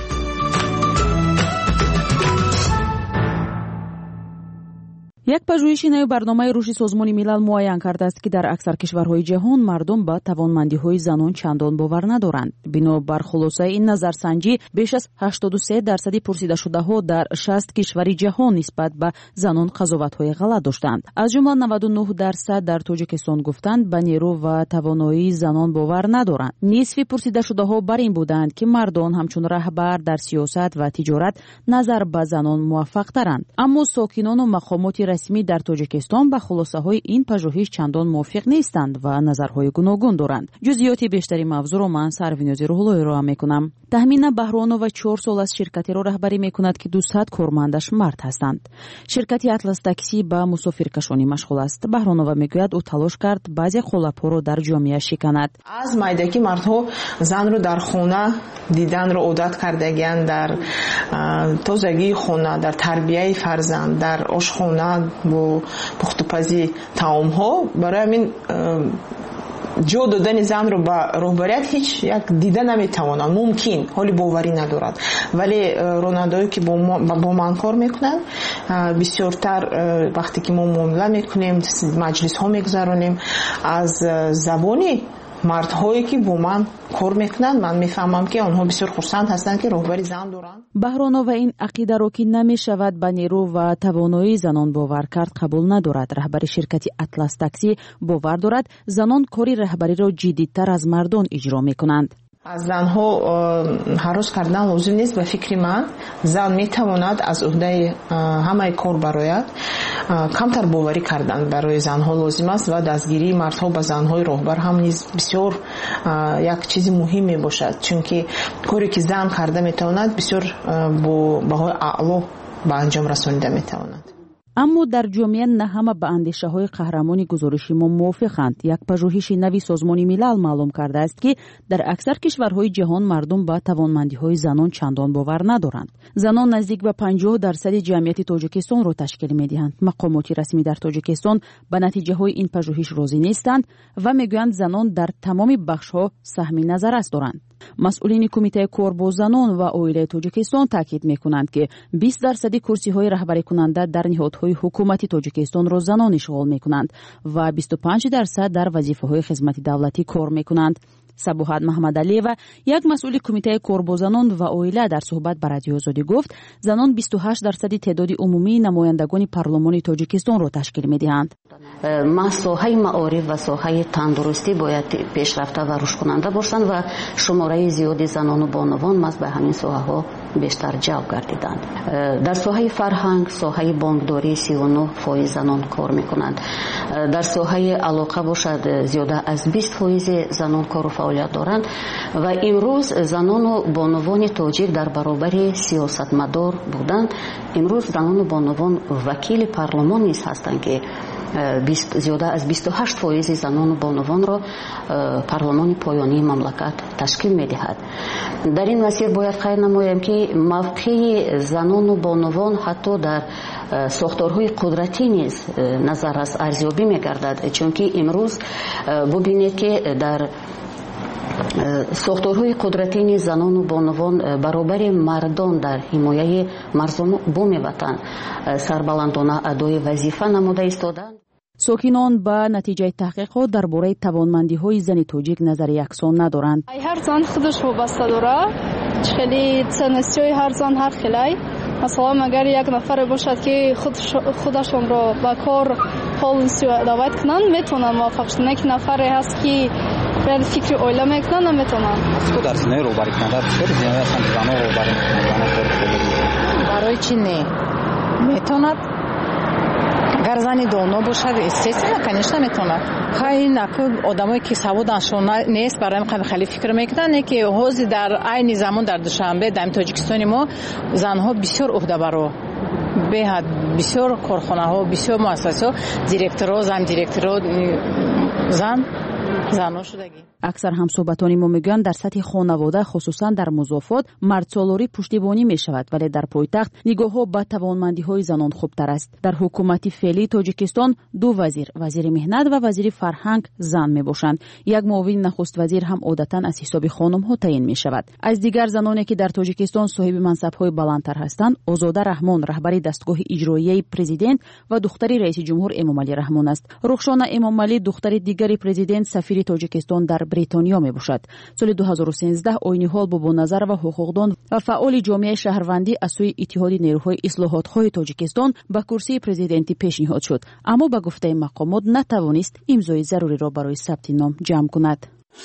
як пажӯҳиши нави барномаи рушди созмони милал муайян кардааст ки дар аксар кишварҳои ҷаҳон мардум ба тавонмандиҳои занон чандон бовар надоранд. бино бар хулосаи ин назарсанҷӣ беш аз ҳаштоду се дарсади пурсидашудаҳо дар шаст кишвари ҷаҳон нисбат ба занон қазоватҳои ғалат доштанд. аз ҷумла наваду нӯҳ дарсад дар тоҷикистон гуфтанд ба нерӯ ва тавоноии занон бовар надоранд. нисфи пурсидашудаҳо бар ин буданд ки мардон ҳамчун раҳбар дар сиёсат ва тиҷорат назар ба занон муваффақтаранд. аммо сокинону мақомоти расмӣ дар тоҷикистон ба хулосаҳои ин пажӯҳиш чандон мувофиқ нестанд ва назарҳои гуногун доранд. ҷузъиёти бештари мавзӯъро ман сарвинози рӯҳлои роҳа мекунам. таҳмина баҳронова чор сол аз ширкатеро раҳбарӣ мекунад ки дусад кормандаш мард ҳастанд. ширкати атлас таксӣ ба мусофиркашонӣ машғул аст. баҳронова мегӯяд ӯ талош кард баъзе қолабҳоро дар ҷомеа шиканад. аз майдагӣ мардҳо занро дар хона диданро одат кардагиянд, дар тозагии хона, дар тарбияи фарзанд, дар ошхона бо пухтупазии таомҳо. барои ҳамин ҷо додани занро ба роҳбарият ҳеҷ як дида наметавонад, мумкин ҳоли боварӣ надорад. вале ронандое ки бо ман кор мекунанд бисёртар вақте ки мо муомила мекунем, маҷлисҳо мегузаронем, аз забони мардҳое ки бо ман кор мекунанд ман мефаҳмам ки онҳо бисёр хурсанд ҳастанд ки роҳбари зан доранд. баҳронова ин ақидаро ки намешавад ба нерӯ ва тавоноии занон бовар кард қабул надорад. раҳбари ширкати атлас такси бовар дорад занон кори раҳбариро ҷиддитар аз мардон иҷро мекунанд. аз занҳо ҳарос кардан лозим нест. ба фикри ман зан метавонад аз уҳдаи ҳамаи кор барояд. камтар боварӣ кардан барои занҳо лозим аст ва дастгирии мардҳо ба занҳои роҳбар ҳам низ бисёр як чизи муҳим мебошад, чунки коре ки зан карда метавонад бисёр бо баҳои аъло ба анҷом расонида метавонад. аммо дар ҷомеа на ҳама ба андешаҳои қаҳрамони гузориши мо мувофиқанд. як пажӯҳиши нави созмони милал маълум кардааст ки дар аксар кишварҳои ҷаҳон мардум ба тавонмандиҳои занон чандон бовар надоранд. занон наздик ба панҷоҳ дарсади ҷамъияти тоҷикистонро ташкил медиҳанд. мақомоти расмӣ дар тоҷикистон ба натиҷаҳои ин пажӯҳиш розӣ нестанд ва мегӯянд занон дар тамоми бахшҳо саҳми назаррас доранд. масъулини кумитаи кор бо занон ва оилаи тоҷикистон таъкид мекунанд ки бист дарсади курсиҳои раҳбарикунанда дар ниҳодҳои ҳукумати тоҷикистонро занон ишғол мекунанд ва бисту панҷ дарсад дар вазифаҳои хизмати давлатӣ кор мекунанд. сабоҳат маҳмадалиева як масъули кумитаи кор бо занон ва оила дар суҳбат ба радиои озодӣ гуфт занон бисту ҳашт дарсади теъдоди умумии намояндагони парлумони тоҷикистонро ташкил медиҳанд. ма соҳаи маориф ва соҳаи тандурустӣ бояд пешрафта ва рушдкунанда бошанд ва шумораи зиёди занону бонувон маз ба ҳамин соҳаҳо бештар ҷалб гардиданд. дар соҳаи фарҳанг соҳаи бонкдорӣ сию нӯҳ фоиз занон кор мекунанд. дар соҳаи алоқа бошад зиёда аз бист фоизи занон кору фаъолият доранд ва имрӯз занону бонувони тоҷик дар баробари сиёсатмадор буданд. имрӯз занону бонувон вакили парлумон низ ҳастанд ки зиёда аз бисту ҳашт фоизи занону бонувонро парлумони поёнии мамлакат ташкил медиҳад. дар ин масир бояд қайд намоям ки мавқеи занону бонувон ҳатто дар сохторҳои қудратӣ низ назаррас арзёбӣ мегардад, чунки имрӯз бубинед ки дар сохторҳои қудратӣ низ занону бонувон баробари мардон дар ҳимояи мардуми ватан сарбаландона адои вазифа намуда истоданд. сокинон ба натиҷаи таҳқиқот дар бораи тавонмандиҳои зани тоҷик назари яксон надоранд. ҳар зан худаш вобаста дорад. хеле ценностиҳои ҳар зан ҳар хелай. масалан агар як нафаре бошад ки худашонро ба кор полисиё дават кунанд метавонанд муваффақ шуданд. як нафаре ҳаст ки фикри оила мекунанд наметавонанд. дар зинаи роҳбарӣ кунанда бисёр зинаи ҳастанд занон роҳбарӣ мекунанд. барои чӣ не метавонад? агар зани доно бошад естественно конечно метавонад. ин одамое ки саводашон нест барои ин хеле фикр мекунанд ки ҳозир дар айни замон дар душанбе дар тоҷикистони мо занҳо бисёр уҳдабаро беҳад бисёр корхонаҳо бисёр муассисаҳо директоро зан директоро зан занҳо шудагӣ. аксар ҳамсоҳбатони мо мегӯянд дар сатҳи хонавода хусусан дар музофот мардсолорӣ пуштибонӣ мешавад, вале дар пойтахт нигоҳҳо ба тавонмандиҳои занон хубтар аст. дар ҳукумати феълии тоҷикистон ду вазир вазири меҳнат ва вазири фарҳанг зан мебошанд. як муовини нахуствазир ҳам одатан аз ҳисоби хонумҳо таъин мешавад. аз дигар заноне ки дар тоҷикистон соҳиби мансабҳои баландтар ҳастанд озода раҳмон раҳбари дастгоҳи иҷроияи президент ва духтари раиси ҷумҳур эмомалӣ раҳмон аст. рухшона эмомалӣ духтари дигари президент сафири тоҷикистон дар бритониё мебошад. соли ду ҳазору сенздаҳ ойни ҳол бо боназар ва ҳуқуқдон ва фаъоли ҷомеаи шаҳрвандӣ аз сӯи иттиҳоди нерӯҳои ислоҳотхоҳи тоҷикистон ба курсии президентӣ пешниҳод шуд, аммо ба гуфтаи мақомот натавонист имзои заруриро барои сабти ном ҷамъ кунад.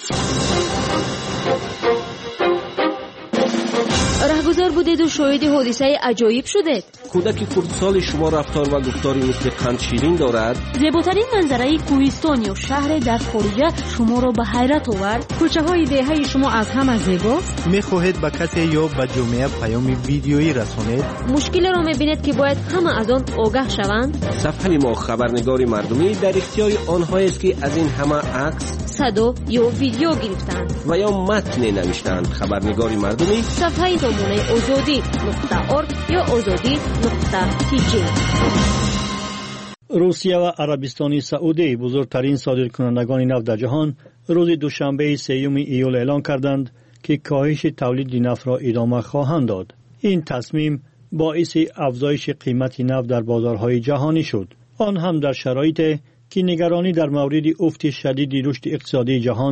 раҳгузар будеду шоҳиди ҳодисаи аҷоиб шудед. кӯдаки курдсоли шумо рафтор ва гуфтори мисли қандширин дорад? зеботарин манзараи кӯҳистон ё шаҳре дар хориҷа шуморо ба ҳайрат овард? кӯчаҳои деҳаи шумо аз ҳама зебост? мехоҳед ба касе ё ба ҷомеа паёми видеоӣ расонед? мушкилеро мебинед ки бояд ҳама аз он огаҳ шаванд? сафҳаи мо хабарнигори мардумӣ дар ихтиёри онҳоест ки аз ин ҳама акс, садо ё видео гирифтанд ва ё матне навиштанд. хабарнигори мардумӣ сафҳаи номунаи озодӣ нуқта орг ё озодӣ нуқта тиҷи. русия ва арабистони саудӣ бузургтарин содиркунандагони нафт дар ҷаҳон рӯзи душанбеи сеюми июл эълон карданд ки коҳиши тавлиди нафтро идома хоҳанд дод. ин тасмим боиси афзоиши қимати нафт дар бозорҳои ҷаҳонӣ шуд. он ҳам дар шароите ки нигаронӣ дар мавриди уфти шадиди рушди иқтисодии ҷаҳон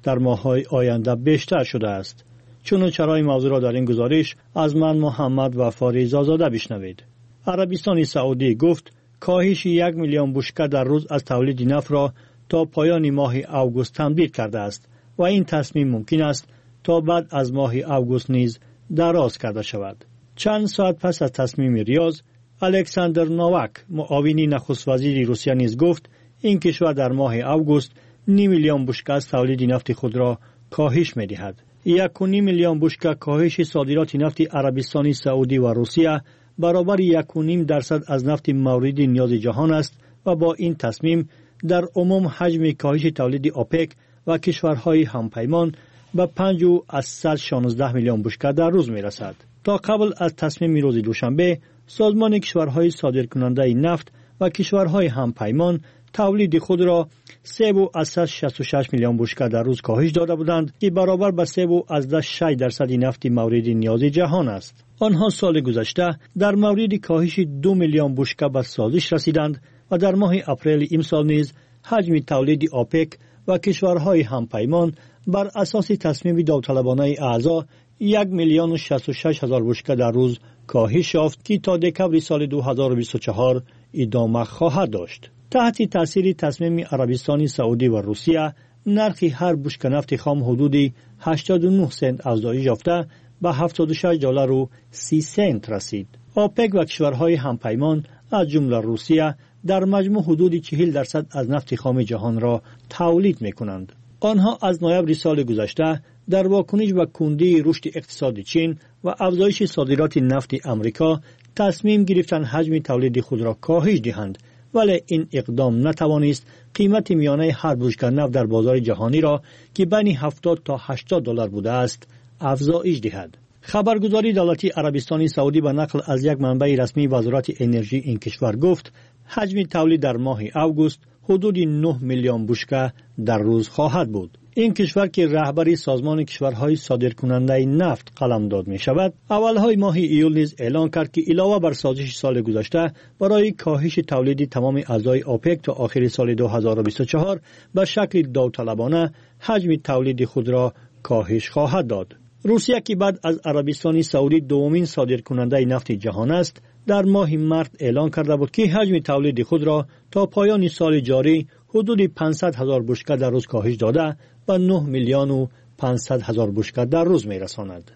در ماه‌های آینده بیشتر شده است. چون چرای موضوع را در این گزارش از من محمد وفاری زازاده بشنوید. عربستان سعودی گفت کاهش یک میلیون بشکه در روز از تولید نفت را تا پایان ماه اوگوست تمدید کرده است و این تصمیم ممکن است تا بعد از ماه اوگوست نیز دراز کرده شود. چند ساعت پس از تصمیم ریاض، الکساندر نوواک معاون نخست وزیر روسیه نیز گفت این کشور در ماه اوگوست نیم میلیون بشکه از تولید نفت خود را کاهش می‌دهد. یک و نیم میلیون بشکه کاهش صادرات نفت عربستان سعودی و روسیه برابر یک و نیم درصد از نفت مورد نیاز جهان است و با این تصمیم در عموم حجم کاهش تولید اوپک و کشورهای همپیمان به پنج و شانزده میلیون بشکه در روز میرسد. تا قبل از تصمیم روز دوشنبه، سازمان کشورهای صادرکننده نفت و کشورهای همپیمان تولید خود را سه و شصت و شش میلیون بشکه در روز کاهش داده بودند که برابر به سه و شش درصد نفت مورد نیاز جهان است. آنها سال گذشته در مورد کاهش دو میلیون بشکه به سازش رسیدند و در ماه اپریل امسال نیز حجم تولید اوپک و کشورهای همپیمان بر اساس تصمیم داوطلبانه اعضا یک میلیون و شصت و شش هزار بشکه در روز کاهش یافت که تا دکمبر سال دو هزار و بیست و چهار ادامه خواهد داشت. تحت تاثیر تصمیم عربستان سعودی و روسیه، نرخ هر بشکه نفت خام حدود هشتاد و نه سنت افزایش یافته به هفتاد و شش دلار و سی سنت رسید. اوپک و کشورهای همپیمان از جمله روسیه در مجموع حدود چهل درصد از نفت خام جهان را تولید می‌کنند. آنها از نوامبر سال گذشته در واکنش به کندی رشد اقتصاد چین و افزایش صادرات نفت امریکا تصمیم گرفتند حجم تولید خود را کاهش دهند، ولی این اقدام نتوانست قیمت میانه هر بشکه نفت در بازار جهانی را که بین هفتاد تا هشتاد دلار بوده است افزایش دهد. خبرگزاری دولتی عربستان سعودی به نقل از یک منبع رسمی وزارت انرژی این کشور گفت حجم تولید در ماه اوگوست حدود نه میلیون بشکه در روز خواهد بود. این کشور که رهبری سازمان کشورهای صادرکننده نفت قلمداد می شود، اولهای ماه ایول نیز اعلان کرد که علاوه بر سازش سال گذشته برای کاهش تولید تمام اعضای اوپک تا آخر سال دو هزار و بیست و چهار به شکل داوطلبانه حجم تولید خود را کاهش خواهد داد. روسیه که بعد از عربستان سعودی دومین صادرکننده نفت جهان است، در ماه مارس اعلان کرده بود که حجم تولید خود را تا پایان سال جاری حدود پانصد هزار بشکه در روز کاهش داده و نه میلیون و پانصد هزار بشکه در روز می رساند.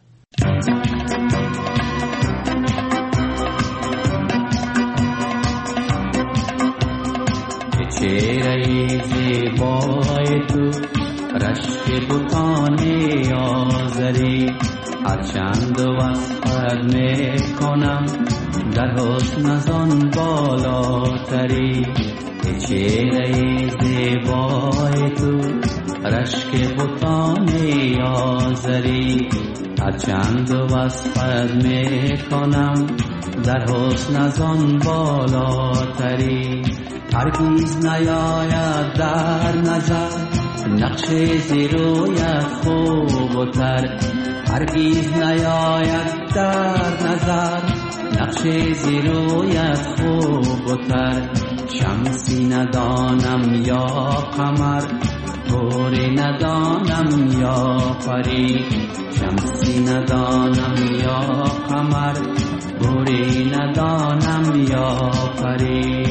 چهره زیبای تو رشک بوتان آذری هرچند وصفت می کنم در حسن از آن بالاتری. چهره زیبای تو رشک بوتان آذری هرچند وصفت می کنم در حسن از آن بالاتری. هرگز نیاید در نظر نقش زیرویت خوب و تر، هرگز نیاید در نظر نقش زیرویت خوب و تر. شمسی ندانم یا قمر، گوری ندانم یا پری. شمسی ندانم یا قمر، گوری ندانم یا پری.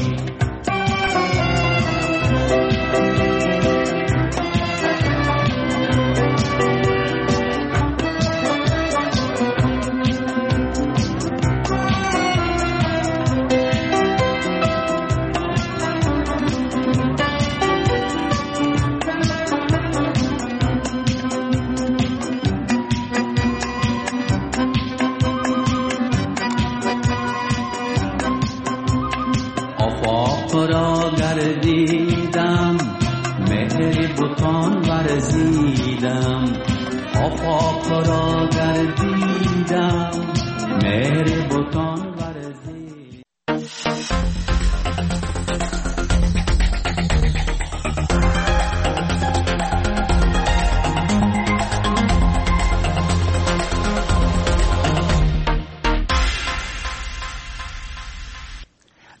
گردیدم مهر بوتان ورزیدم، آفاق را گردیدم مهر بوتان ورزیدم.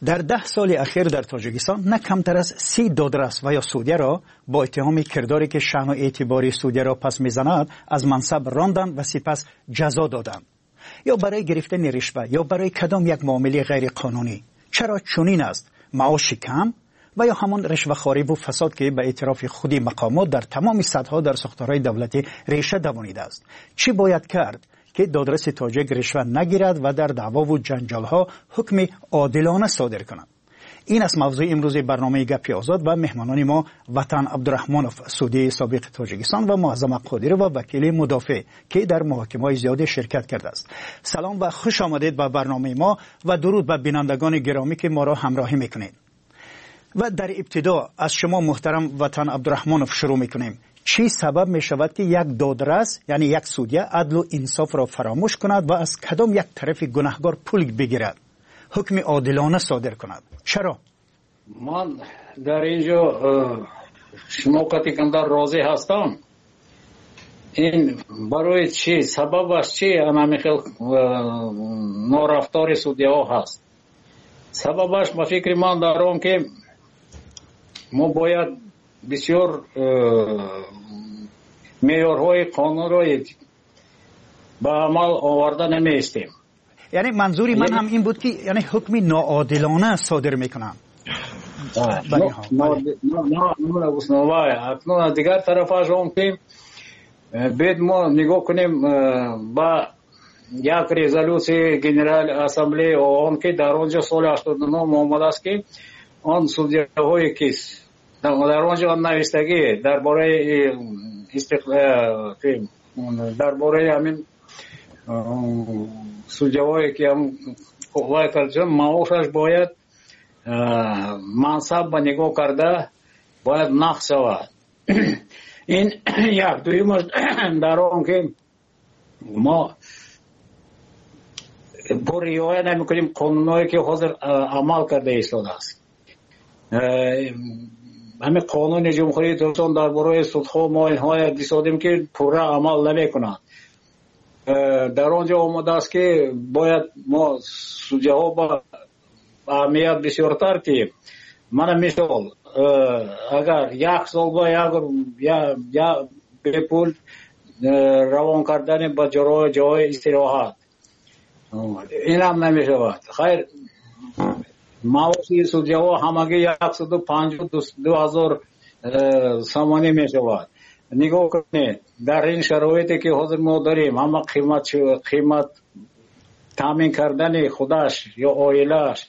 در ده سال اخیر در تاجیکستان نه کمتر از سی دادرس و یا سودیه را با اتهام کرداری که شأن و اعتباری سودیه را پس میزند از منصب راندند و سپس جزا دادند، یا برای گرفتن رشوه یا برای کدام یک معامله غیر قانونی. چرا چنین است؟ معاش کم و یا همون رشوه‌خواری و فساد که به اعتراف خودی مقامات در تمام سطح‌ها در ساختارهای دولتی ریشه دوانیده است. چی باید کرد که دادرس تاجیک رشوه نگیرد و در دعوا و جنجال‌ها حکم عادلانه صادر کند؟ این است موضوع امروز برنامه گپی آزاد و مهمانان ما وطن عبدالرحمانوف، سودی سابق تاجیکستان و معظم قادری و وکیل مدافع که در محاکمه‌های زیاد شرکت کرده است. سلام و خوش آمدید به برنامه ما و درود به بینندگان گرامی که ما را همراهی میکنید. و در ابتدا از شما محترم وطن عبدالرحمانوف شروع میکنیم. چی سبب می شود که یک دادرس یعنی یک سودیه عدل و انصاف را فراموش کند و از کدام یک طرف گناهکار پول بگیرد، حکم عادلانه صادر کند؟ چرا؟ من در اینجا شما کتی کندر راضی هستم. این برای چی سببش چی انامیخل نارفتار سودیه ها هست؟ سببش با فکر من دارم که ما باید بسیار معیارهای قانون را به عمل آورده نمیستیم. یعنی منظوری من هم این بود که یعنی حکم ناعادلانه صادر میکنم. نه نه اکنون دیگر طرف هم که باید ما نگاه کنیم با یک رزولوسی گنرال اسامبلی آن که در آنجا سال هشتاد و نه آمده است که آن سودیه های کیس در آنجا نوشتگی درباره استقلال درباره همین سودیه هایی که هم قوای کردن معاشش باید منصب به نگاه کرده باید نقص شود. این یک دویمش در آن که ما پر رعایت نمی‌کنیم قانونایی که حاضر عمل کرده ایستاده است. همین قانون جمهوری ترکستان درباره سودها ما اینها دیدیم که پوره عمل نمی‌کنند. در آنجا آمده است که باید ما سودیه ها با اهمیت بسیارتر که من مثال اگر یک سال با یا یا به پول روان کردن به جای جای استراحت این هم نمی شود. خیر معاشی سودیه ها همگی صد و پنجاه و دو هزار سامانی می شود. نگاه کنید در این شرایطی که حاضر ما داریم همه قیمت قیمت تامین کردن خودش یا عائله‌اش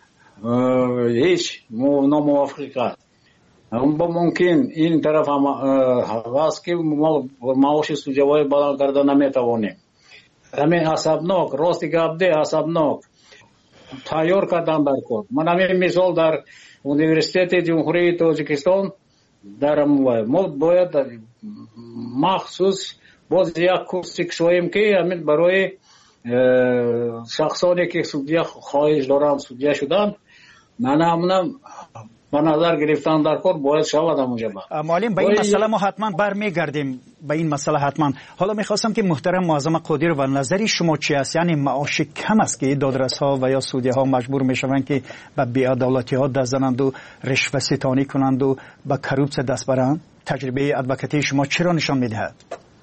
هیچ ناموافق است. با ممکن این طرف هم هست که ما معاش سودیه های بلند کردن نمیتوانیم. همین عصبناک راستی گفته عصبناک تیار کردن در کار. من همین مثال در اونیورسیت جمهوری تاجیکستان در ما باید مخصوص باز یک کورس کشویم که همین برای شخصانی که سودیه خواهش دارن سودیه شدن نه همونم به نظر گرفتن در کار باید شود همونجا. معلم به این مسئله ما حتما برمیگردیم به این مسئله حتما. حالا میخواستم که محترم معظم قادری و نظری شما چی است؟ یعنی معاش کم است که دادرس ها و یا سودیه ها مجبور میشوند که به بی‌عدالتی ها دست زنند و رشوه ستانی کنند و به کروپس دست برند؟ تجربه ادوکاتی شما چرا نشان میدهد؟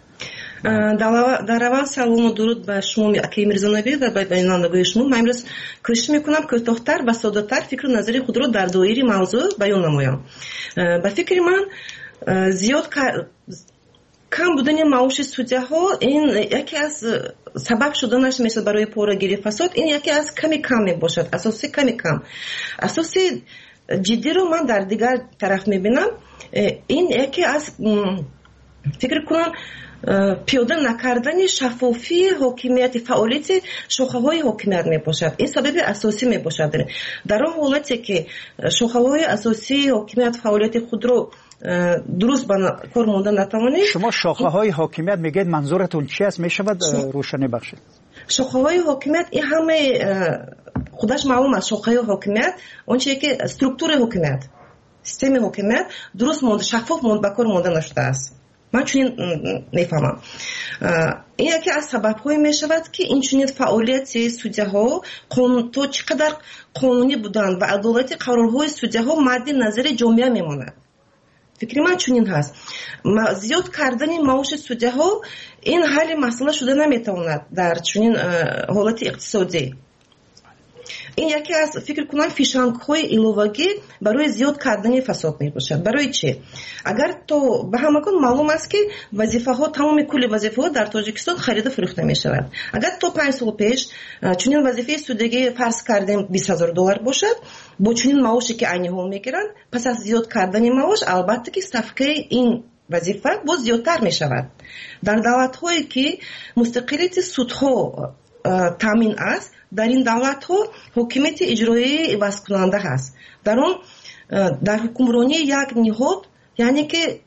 در اول سلام و درود به شما اکی میرزانوی و به بینندگان شما. من امروز کوشش میکنم کوتاه‌تر و ساده‌تر فکر و نظری خود را در دایره موضوع بیان نمایم. به فکر من زیاد کم بودن معاش سودیه ها این یکی از سبب شدنش میشه برای پورگیری فساد. این یکی از کمی کم میباشد، اساسی کمی کم. اساسی جدی رو من در دیگر طرف میبینم. این یکی از فکر کنم پیاده نکردن شفافی حاکمیت فعالیت شاخه‌های حاکمیت میباشد. این سبب اساسی میباشد. در اون حالتی که شاخه‌های اساسی حاکمیت فعالیت خود رو درست به کار ماندن نتوانید. شما شاخه‌های حاکمیت میگید منظورتون چی است؟ میشود روشنی بخشید؟ شاخه‌های حاکمیت این همه خودش معلوم است. شاخه‌های حاکمیت اون چیزی که استرکتور حاکمیت، سیستم حاکمیت درست ماند، شفاف ماند، به کار مانده نشده است. من چنین میفهمم. این یکی از سبب‌های میشود که این چنین فعالیت سودی‌ها تو چقدر قانونی بودن و عدالت قرارهای سودی‌ها مد نظر جامعه میماند. فکر من چنین هست. زیاد کردن معاش سودی‌ها این حل مسئله شده نمیتواند در چنین حالت اقتصادی. این یکی از فکر کنم فیشنگ‌های ایلوواگی برای زیاد کردن فساد میباشد. برای چی؟ اگر تو به همگان معلوم است که وظیفه ها تمام کل وظیفه ها در تاجیکستان خرید و فروخته میشود. اگر تو پنج سال پیش چنین وظیفه سودگی فرض کردیم بیست هزار دلار باشد، با چنین معاشی که عینی ها میگیرند، پس از زیاد کردن معاش البته که صفقه این وظیفه باز زیادتر میشود. در دولت هایی که مستقلیت سودها تامین است، در این دولت ها حکومت اجرایی عوض کننده هست. در اون در حکمرانی یک نهاد، یعنی که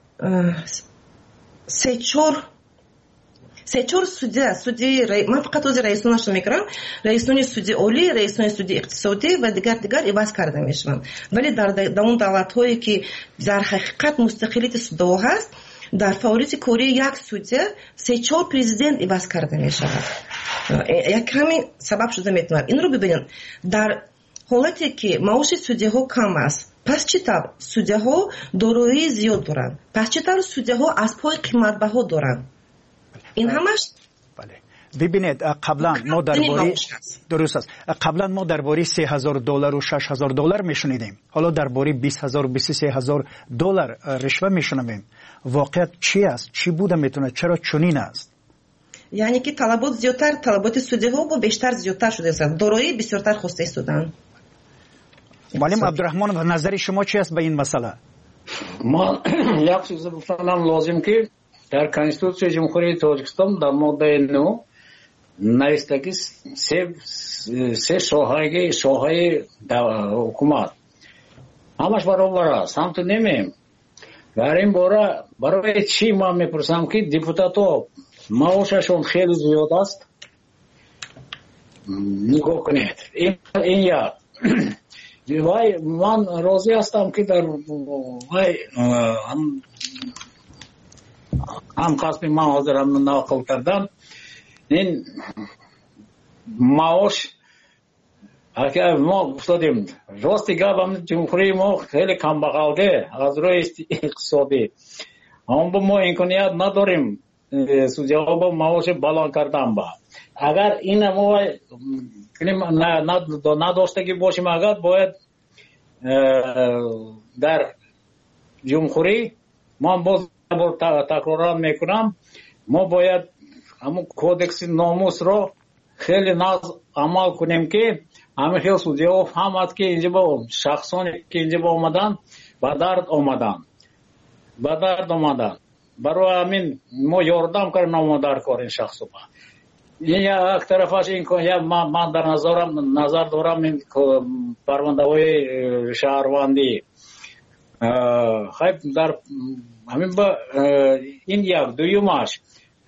سه چهار سه چهار سودی است. سودی من فقط از رئیسانش میگم، رئیسان سودی عالی، رئیسان سودی اقتصادی و دیگر دیگر عوض کرده میشوند. ولی در در اون دولت هایی که در حقیقت مستقلیت سودها هست، در فعالیت کاری یک سودی سه چهار پرزیدنت عوض کرده میشود. یک کمی سبب شده میتونه. این رو ببینید، در حالتی که معاش سودی ها کم است، پس چطور سودی ها دارایی زیاد دارند؟ پس چطور سودی ها از پای قیمت بها دارند؟ این همش بله. ببینید قبلا ما درباره درست است. قبلا ما درباره سه هزار دلار و شش هزار دلار میشنیدیم. حالا درباره بیست هزار و بیست و سه هزار دلار رشوه میشنویم. واقعیت چی است؟ چی بوده میتونه؟ چرا چنین است؟ یعنی که طلبات زیادتر، طلبات سودی ها با بیشتر زیادتر شده است. دارایی بسیارتر خواسته استودن. معلم عبدالرحمن، و نظر شما چی است به این مسئله؟ ما یک چیز بفهمم لازم که در کنستیتوسیون جمهوری تاجیکستان در ماده نه نوشته که سه سه شاههای شاههای حکومت همش برابر است. هم تو نمیم. در این باره برای چی ما میپرسم که دیپوتاتو معاششون خیلی زیاد است؟ نگاه کنید. این این یا وای من راضی هستم که در وای هم هم قسمی من حاضرم نقل کردم. این معاش اگر ما افتادیم راستی گفتم جمهوری ما خیلی کم بغالده از روی اقتصادی، هم با ما امکانیت نداریم سودی‌ها با معاش بالا کردن. با اگر این ما نداشتگی باشیم، اگر باید در جمهوری ما باز تکرار میکنم، ما باید همون کودکس ناموس رو خیلی ناز عمل کنیم که همه خیلی سودی‌ها فهمد که اینجا با شخصانی که اینجا با آمدن با درد آمدن با درد آمدن برای همین ما یاردم کردیم نامادر کار این شخص با این یک طرفش این که من در نظرم نظر دارم این پرونده های شهروندی خیلی در همین با این یک دویمش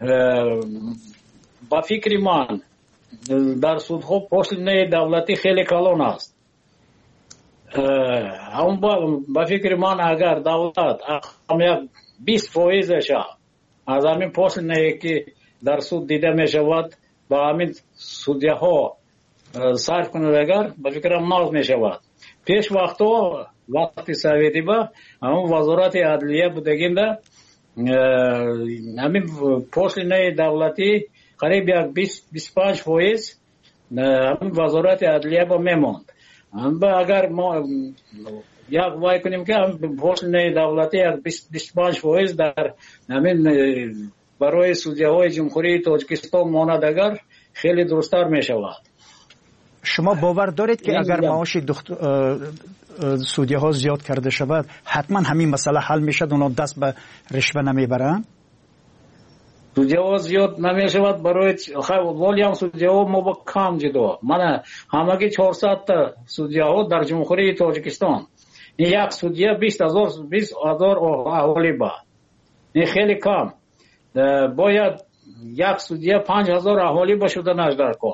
با فکر من در سودها پشت دولتی خیلی کلان است. هم با فکر من اگر دولت هم یک بیست فایزش از همین پشت که در سود دیده می شود با همین سودیه ها صرف کنند، اگر با فکرم ناز می شود. پیش وقتا وقتی سویدی با همون وزارت عدلیه بودگیم ده همین پشت دولتی قریب یک بیست بیست و پنج فایز همین وزارت عدلیه با میماند. اگر ما یک وای کنیم که پشت دولتی یک بیست و پنج فایز در همین برای سودیه های جمهوری تاجیکستان ماند، اگر خیلی درستر می شود. شما باور دارید که اگر معاش سودیه ها زیاد کرده شود حتما همین مسئله حل می شد، اونا دست به رشوه نمی برند؟ سودیه ها زیاد نمی شود برای ولی هم سودیه ها ما با کم جدا. من همگی چهارصد تا سودیه ها در جمهوری تاجیکستان، این یک سودیه بیست هزار بیست هزار اهالی با، این خیلی کم. باید یک سودیه پنج هزار اهالی با شدنش در کار.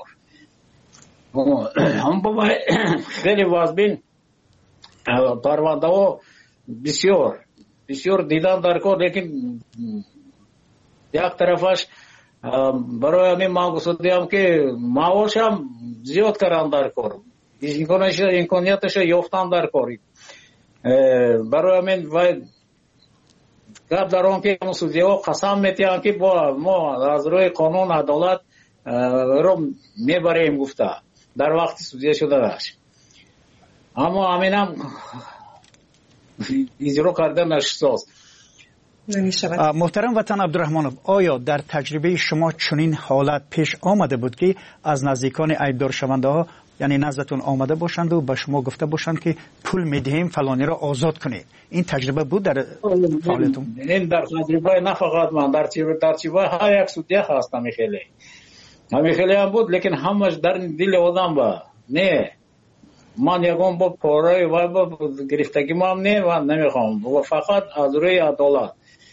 هم با خیلی وازبین پرونده ها بسیار بسیار دیدن در کار، لیکن یک طرفش برای همین من گفتم که معاش هم زیاد کردن در کار، امکانیتش یافتن در کاری. برای همین باید گپ در آن که سودیا قسم میتیان که با ما از روی قانون عدالت رو میبریم گفته در وقت سودیا شده داشت، اما همین هم اجرا کردن نشست. محترم وطن عبدالرحمنов، آیا در تجربه شما چنین حالت پیش آمده بود که از نزدیکان عیبدار شونده ها یعنی نزدتون آمده باشند و به شما گفته باشند که پول میدهیم فلانی را آزاد کنید؟ این تجربه بود در فعالیتون؟ این در تجربه نه فقط من، در تجربه های یک سودیا هست همی خیلی همی خیلی هم بود، لیکن همش در دل آدم با نه من یکم با پاره و با گرفتگی ما هم نه و نمیخوام و فقط از روی عدالت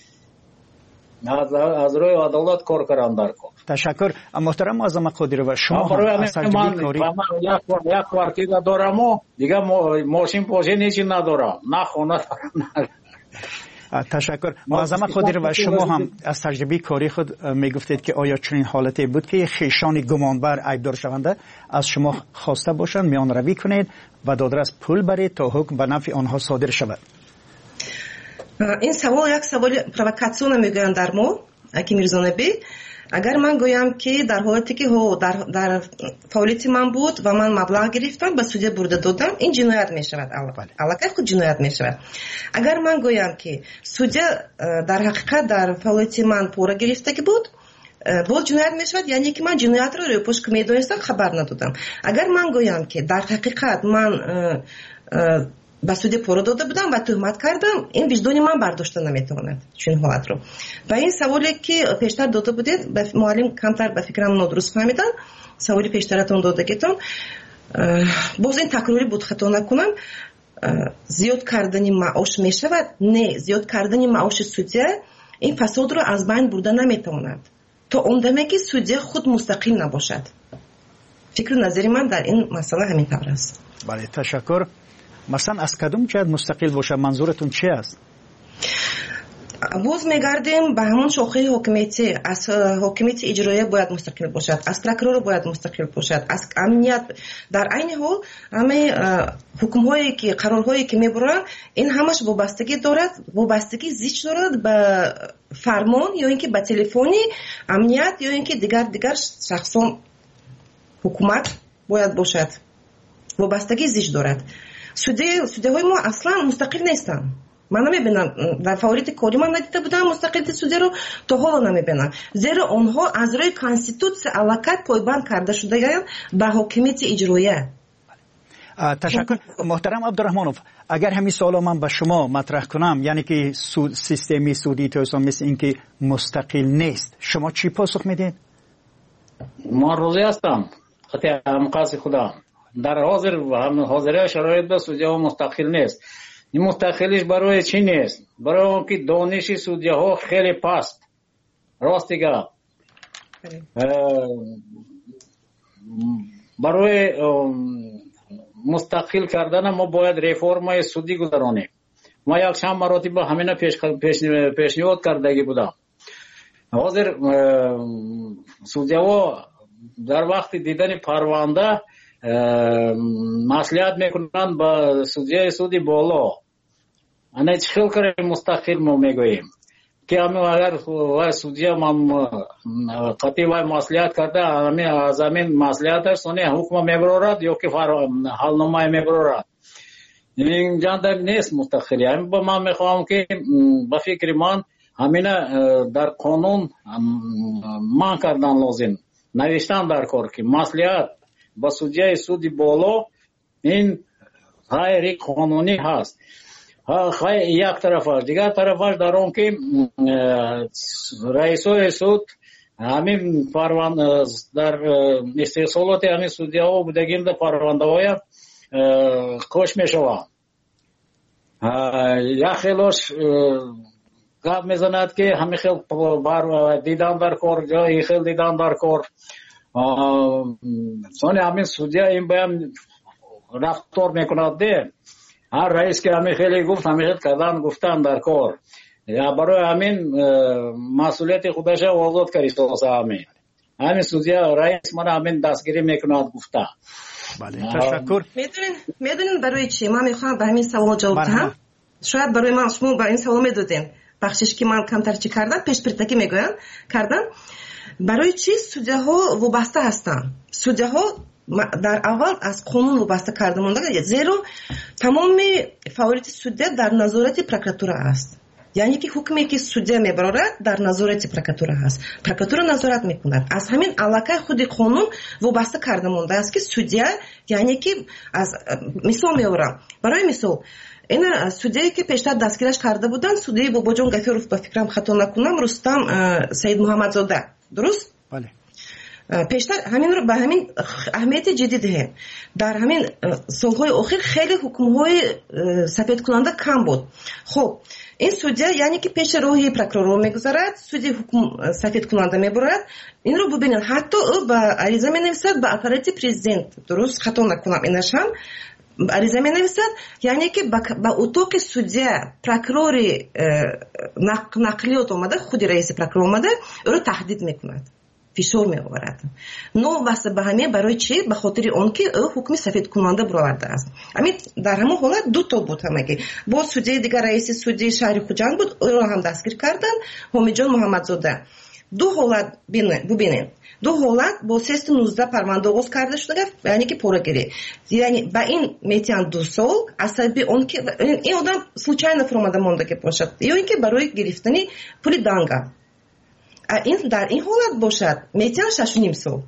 از روی عدالت کار کردن در کار. تشکر. محترم معظم قادری و شما هم از تجربه کاری یک کوارتیر دارم و دیگه ماشین پاشه نیچی ندارم، نه خونه دارم. تشکر. معظم قادری و شما هم از تجربه کاری خود میگفتید که آیا چنین حالتی بود که خیشان گمانبر عیبدار شونده از شما خواسته باشند میان روی کنید و دادرس پول برید تا حکم به نفع آنها صادر شود؟ این سوال یک سوال پرووکاسیون میگویند در ما اکی میرزانبی. اگر من گویم که در حالتی که در در فعالیت من بود و من مبلغ گرفتم به سودیا برده دادم، این جنایت می شود. البته خود جنایت می شود. اگر من گویم که سودیا در حقیقت در فعالیت من پول گرفته بود، باز جنایت می شود، یعنی که من جنایت رو روی پشت که می دانستم خبر ندادم. اگر من گویم که در حقیقت من با سودیا پول داده بودم و تهمت کردم، این وجدان من برداشته نمیتواند چون حالت رو. و این سوالی که پیشتر داده بودید به معلم کمتر به فکرم نادرست فهمیدن، سوالی پیشترتون دادگیتون باز این تکراری بود خطا نکنم. زیاد کردن معاش می شود؟ نه، زیاد کردن معاش سودیا این فساد رو از بین برده نمیتواند تا اون دمی که سودیا خود مستقیم نباشد. فکر نظری من در این مسئله همین طور است. بله تشکر. مثلا از کدوم جهت مستقل باشه منظورتون چی است؟ باز میگردیم به همون شاخه حکومتی، از حکومت اجرایی باید مستقل باشد، از پروکرور باید مستقل باشد، از امنیت. در عین حال همه حکم هایی که قرارهایی که میبرن این همش وابستگی دارد، وابستگی زیچ دارد به فرمان یا اینکه به تلفنی امنیت یا اینکه دیگر دیگر شخصان حکومت باید باشد، وابستگی زیچ دارد. سودی سودی های ما اصلا مستقل نیستن. من نمیبینم در فعالیت کاری من ندیده بودم مستقل سودی رو، تا حالا نمیبینم، زیرا آنها از روی کانستیتوسیون علاقه پایبند کرده شده به حکومت اجرایی. تشکر. محترم عبدالرحمنов، اگر همین سوال من به شما مطرح کنم، یعنی که سود سیستمی سودی تو مثل این که مستقل نیست، شما چی پاسخ میدید؟ ما راضی هستم خطی همقاس خدا در حاضر و هم حاضره شرایط به سودیا مستقل نیست. این مستقلیش برای چی نیست؟ برای اون که دانش سودیا ها خیلی پست. راست دیگه برای مستقل کردن ما باید ریفورم سودی گذرانیم. ما یک چند مراتب همینه پیش پیشنهاد کردگی بودم. حاضر سودیا ها در وقت دیدن پرونده مصلحت میکنن با سودیا سودی بالا. انا چه خیلی کاری مستقل ما میگوییم که همین اگر سودیا ما قطعی و مصلحت کرده همین از همین مصلحتش سونی حکم میبرورد یا که حال نمای میبرورد، این جاندر نیست مستقلی. همین با من میخوام که با فکر من همین در قانون من کردن لازم، نوشتن در کار که مصلحت با سودیا سودی بالا این غیر قانونی هست. یک طرفش، دیگر طرفش در اون که رئیسای سود همین پرونده در استحصالات همین سودیا ها بودگیم در پرونده های کش می شود. یک خیلیش گپ میزند که همین خیل بر دیدن در کار، جایی خیل دیدن در کار، سانی همین سودیا این بایم رفتار میکند ده هر رئیس که همین خیلی گفت همین کردن گفتن در کار برای همین مسئولیت خودش آزاد کردی سازه همین همین سوزیا رئیس من همین دستگیری میکند گفته. بله تشکر. میدونین میدونین برای چی من میخوام به همین سوال جواب بدم. شاید برای من شما با این سوال میدادین بخشش که من کمتر چی کردم پیش پرتکی میگوین کردم. برای چی سودیاها وابسته هستن؟ سودیاها در اول از قانون وابسته کرده مونده زیرا تمام فعالیت سودیا در نظارت پروکراتور است. یعنی که حکمی که سودیا میبرد در نظارت پروکراتور هست. پروکراتور نظارت میکند. از همین علاقه خود قانون وابسته کرده مونده است که سودیا یعنی که از مثال میورم برای مثال این سودیایی که پیشتر دستگیرش کرده بودن سودیای باباجان گفیروف با فکرم خطا نکنم رستم سید محمدزاده درست؟ بله. پیشتر همین رو به همین اهمیت جدید ده در همین سالهای اخیر خیلی حکم‌های سفید کننده کم بود. خب این سودیا یعنی که پیش روی پروکرور میگذارد سودی حکم سفید کننده میبرد این رو ببینید حتی او با عریضه مینویسد به اپارات پرزیدنت درست خطا نکنم اینش هم عریضه مینویسد یعنی که با اتاق سودیا پروکرور نقلیات اومده خود رئیس پروکرور اومده او رو تهدید میکند فشار میآورد. نو واسه به همین برای چی؟ به خاطر اون که او حکم سفید کننده برآورده است. همین در همون حالت دو تا بود همگی. با سودی دیگر رئیس سودی شهر خوجند بود او را هم دستگیر کردن حمیدجان محمدزاده. دو حالت ببینید. دو حالت با سیست نوزده پرونده آغاز کرده شده یعنی که پورگیری. یعنی با این میتیان دو سال عصبی اون که این آدم случайно فرامده مونده که باشد یا اینکه برای گرفتن پول دانگا این در این حالت باشد میتیان شش و نیم سال.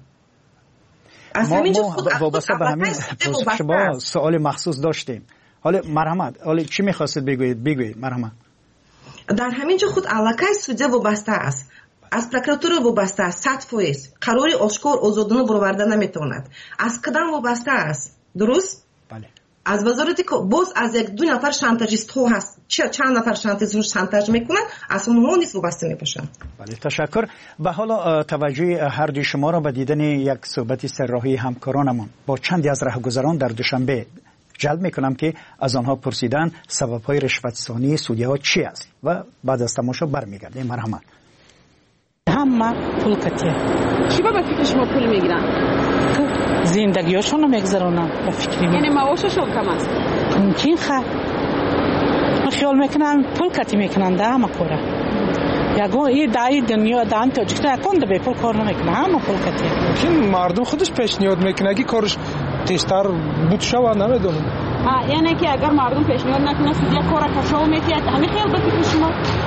از همینجا خود وابسته به همین شما سوال مخصوص داشتیم. حالا مرحمت حالا چی میخواستید بگویید بگویید مرحمت. در همینجا خود علاقه سودیا وابسته است. از پروکراتور وابسته است. صد فیصد قرار آشکار آزادانه برآورده نمیتواند. از کدام وابسته است؟ درست؟ بله. از وزارت باز از یک دو نفر شانتاژیست ها هست. چه چند نفر شانتاژ شانتاژ میکنن؟ از اونها نیست وابسته میباشن. بله تشکر. و حالا توجه هر دوی شما را به دیدن یک صحبت سرراهی همکارانمون با چندی از راهگذران در دوشنبه جلب میکنم که از آنها پرسیدن سبب‌های رشوت‌ستانی سودی‌ها چی است و بعد از تماشا برمیگردیم. مرحمت. همه پول کتیه. کی با فکر شما پول میگیرن؟ زندگیشون رو میگذرونن به فکری من. یعنی معاششون کم است؟ ممکن خواهد. من خیال میکنم پول کتی میکنن ده همه کوره. یکو این دایی دنیا دان تاجیکستان یکون ده به پول کار نمیکنه همه پول کتیه. ممکن مردم خودش پیشنهاد میکنه که کارش تیزتر بود شود نمیدونم. یعنی که اگر مردم پیشنهاد نکنه سودیا کار کشاو میکرد همین خیال به فکر شما؟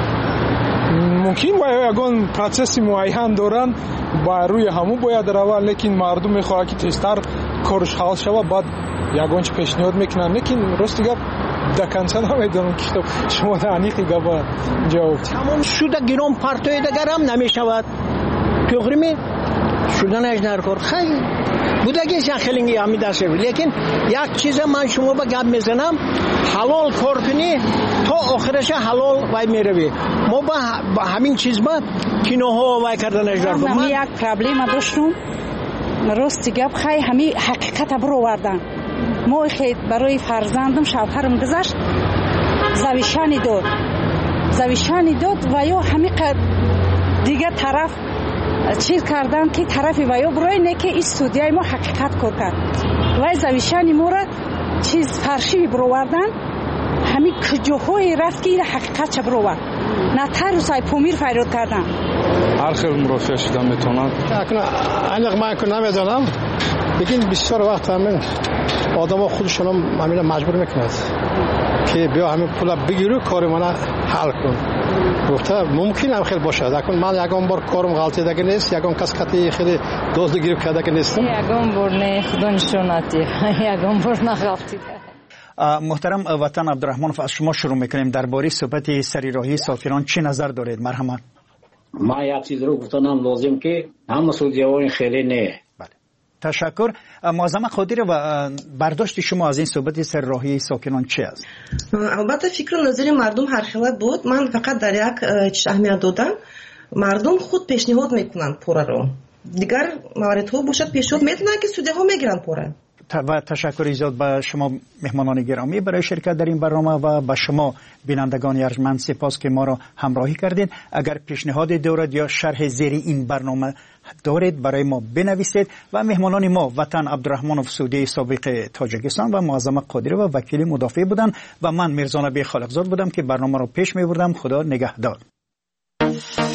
ممکن باید یکون پروسس معین دارن با روی همون باید روه لیکن مردم میخواه که تیزتر کارش حال شود بعد یکون چه پیشنهاد میکنن لیکن راست گپ دکنسه نمیدونم که شما دانیقی گپ جواب تمام شده گیرم پرتوی دگر هم نمیشود توغری می شدن اجنر کار خیلی بوده که خیلی همی دسته بود لیکن یک چیز من شما با گپ میزنم حلال کار کنی تا آخرش حلال وای میروی ما با همین چیز با کینوها وای کردن اجرار کنم من یک پرابلم داشتم راستی گپ خیلی همی حقیقت برو وردن ما خیلی برای فرزندم شوهرم گذشت زویشانی داد زویشانی داد و یا همی دیگه طرف چیز کردن که طرفی و یا برای نه که این استودیای ما حقیقت کار کرد و زویشانی ما را چیز فرشی بروردن همین کجاهای رفت که این حقیقت چه بروورد نه تر و سای پومیر فریاد کردن هر خیلی مرافع شدن میتونن اکنه انق من کنم نمیدانم بگین بسیار وقت همین آدم ها خودشون همین مجبور میکند که بیا همین پول بگیرو کار من حل کن گفته ممکن هم خیلی باشد اکنه من یکم بار کارم غلطی دیگه نیست یکم کس کتی خیلی دوست گریب کرده که نیستم یکم بار نه خدا نشوناتی یکم بار نغلطی محترم وطن عبدالرحمن از شما شروع میکنیم درباره صحبت سریراهی ساکنان چی نظر دارید مرحمت. ما یک چیز رو گفتنم لازم که همه سودیاوین خیلی نه. بله تشکر. معظم خادر و برداشت شما از این صحبت سریراهی ساکنان چی است؟ البته فکر و نظر مردم هر خیلی بود من فقط در یک چیز اهمیت دادم مردم خود پیشنهاد میکنن پوره رو دیگر موارد ها باشد پیشنهاد میدونن که سودیها میگیرن پوره و تشکر زیاد به شما مهمانان گرامی برای شرکت در این برنامه و به شما بینندگان ارجمند سپاس که ما را همراهی کردید. اگر پیشنهاد دارید یا شرح زیر این برنامه دارید برای ما بنویسید. و مهمانان ما وطن عبدالرحمن افسودی سابق تاجیکستان و معظم قادری و وکیل مدافع بودند و من میرزا نبی خالقزاد بودم که برنامه را پیش می بردم. خدا نگهدار.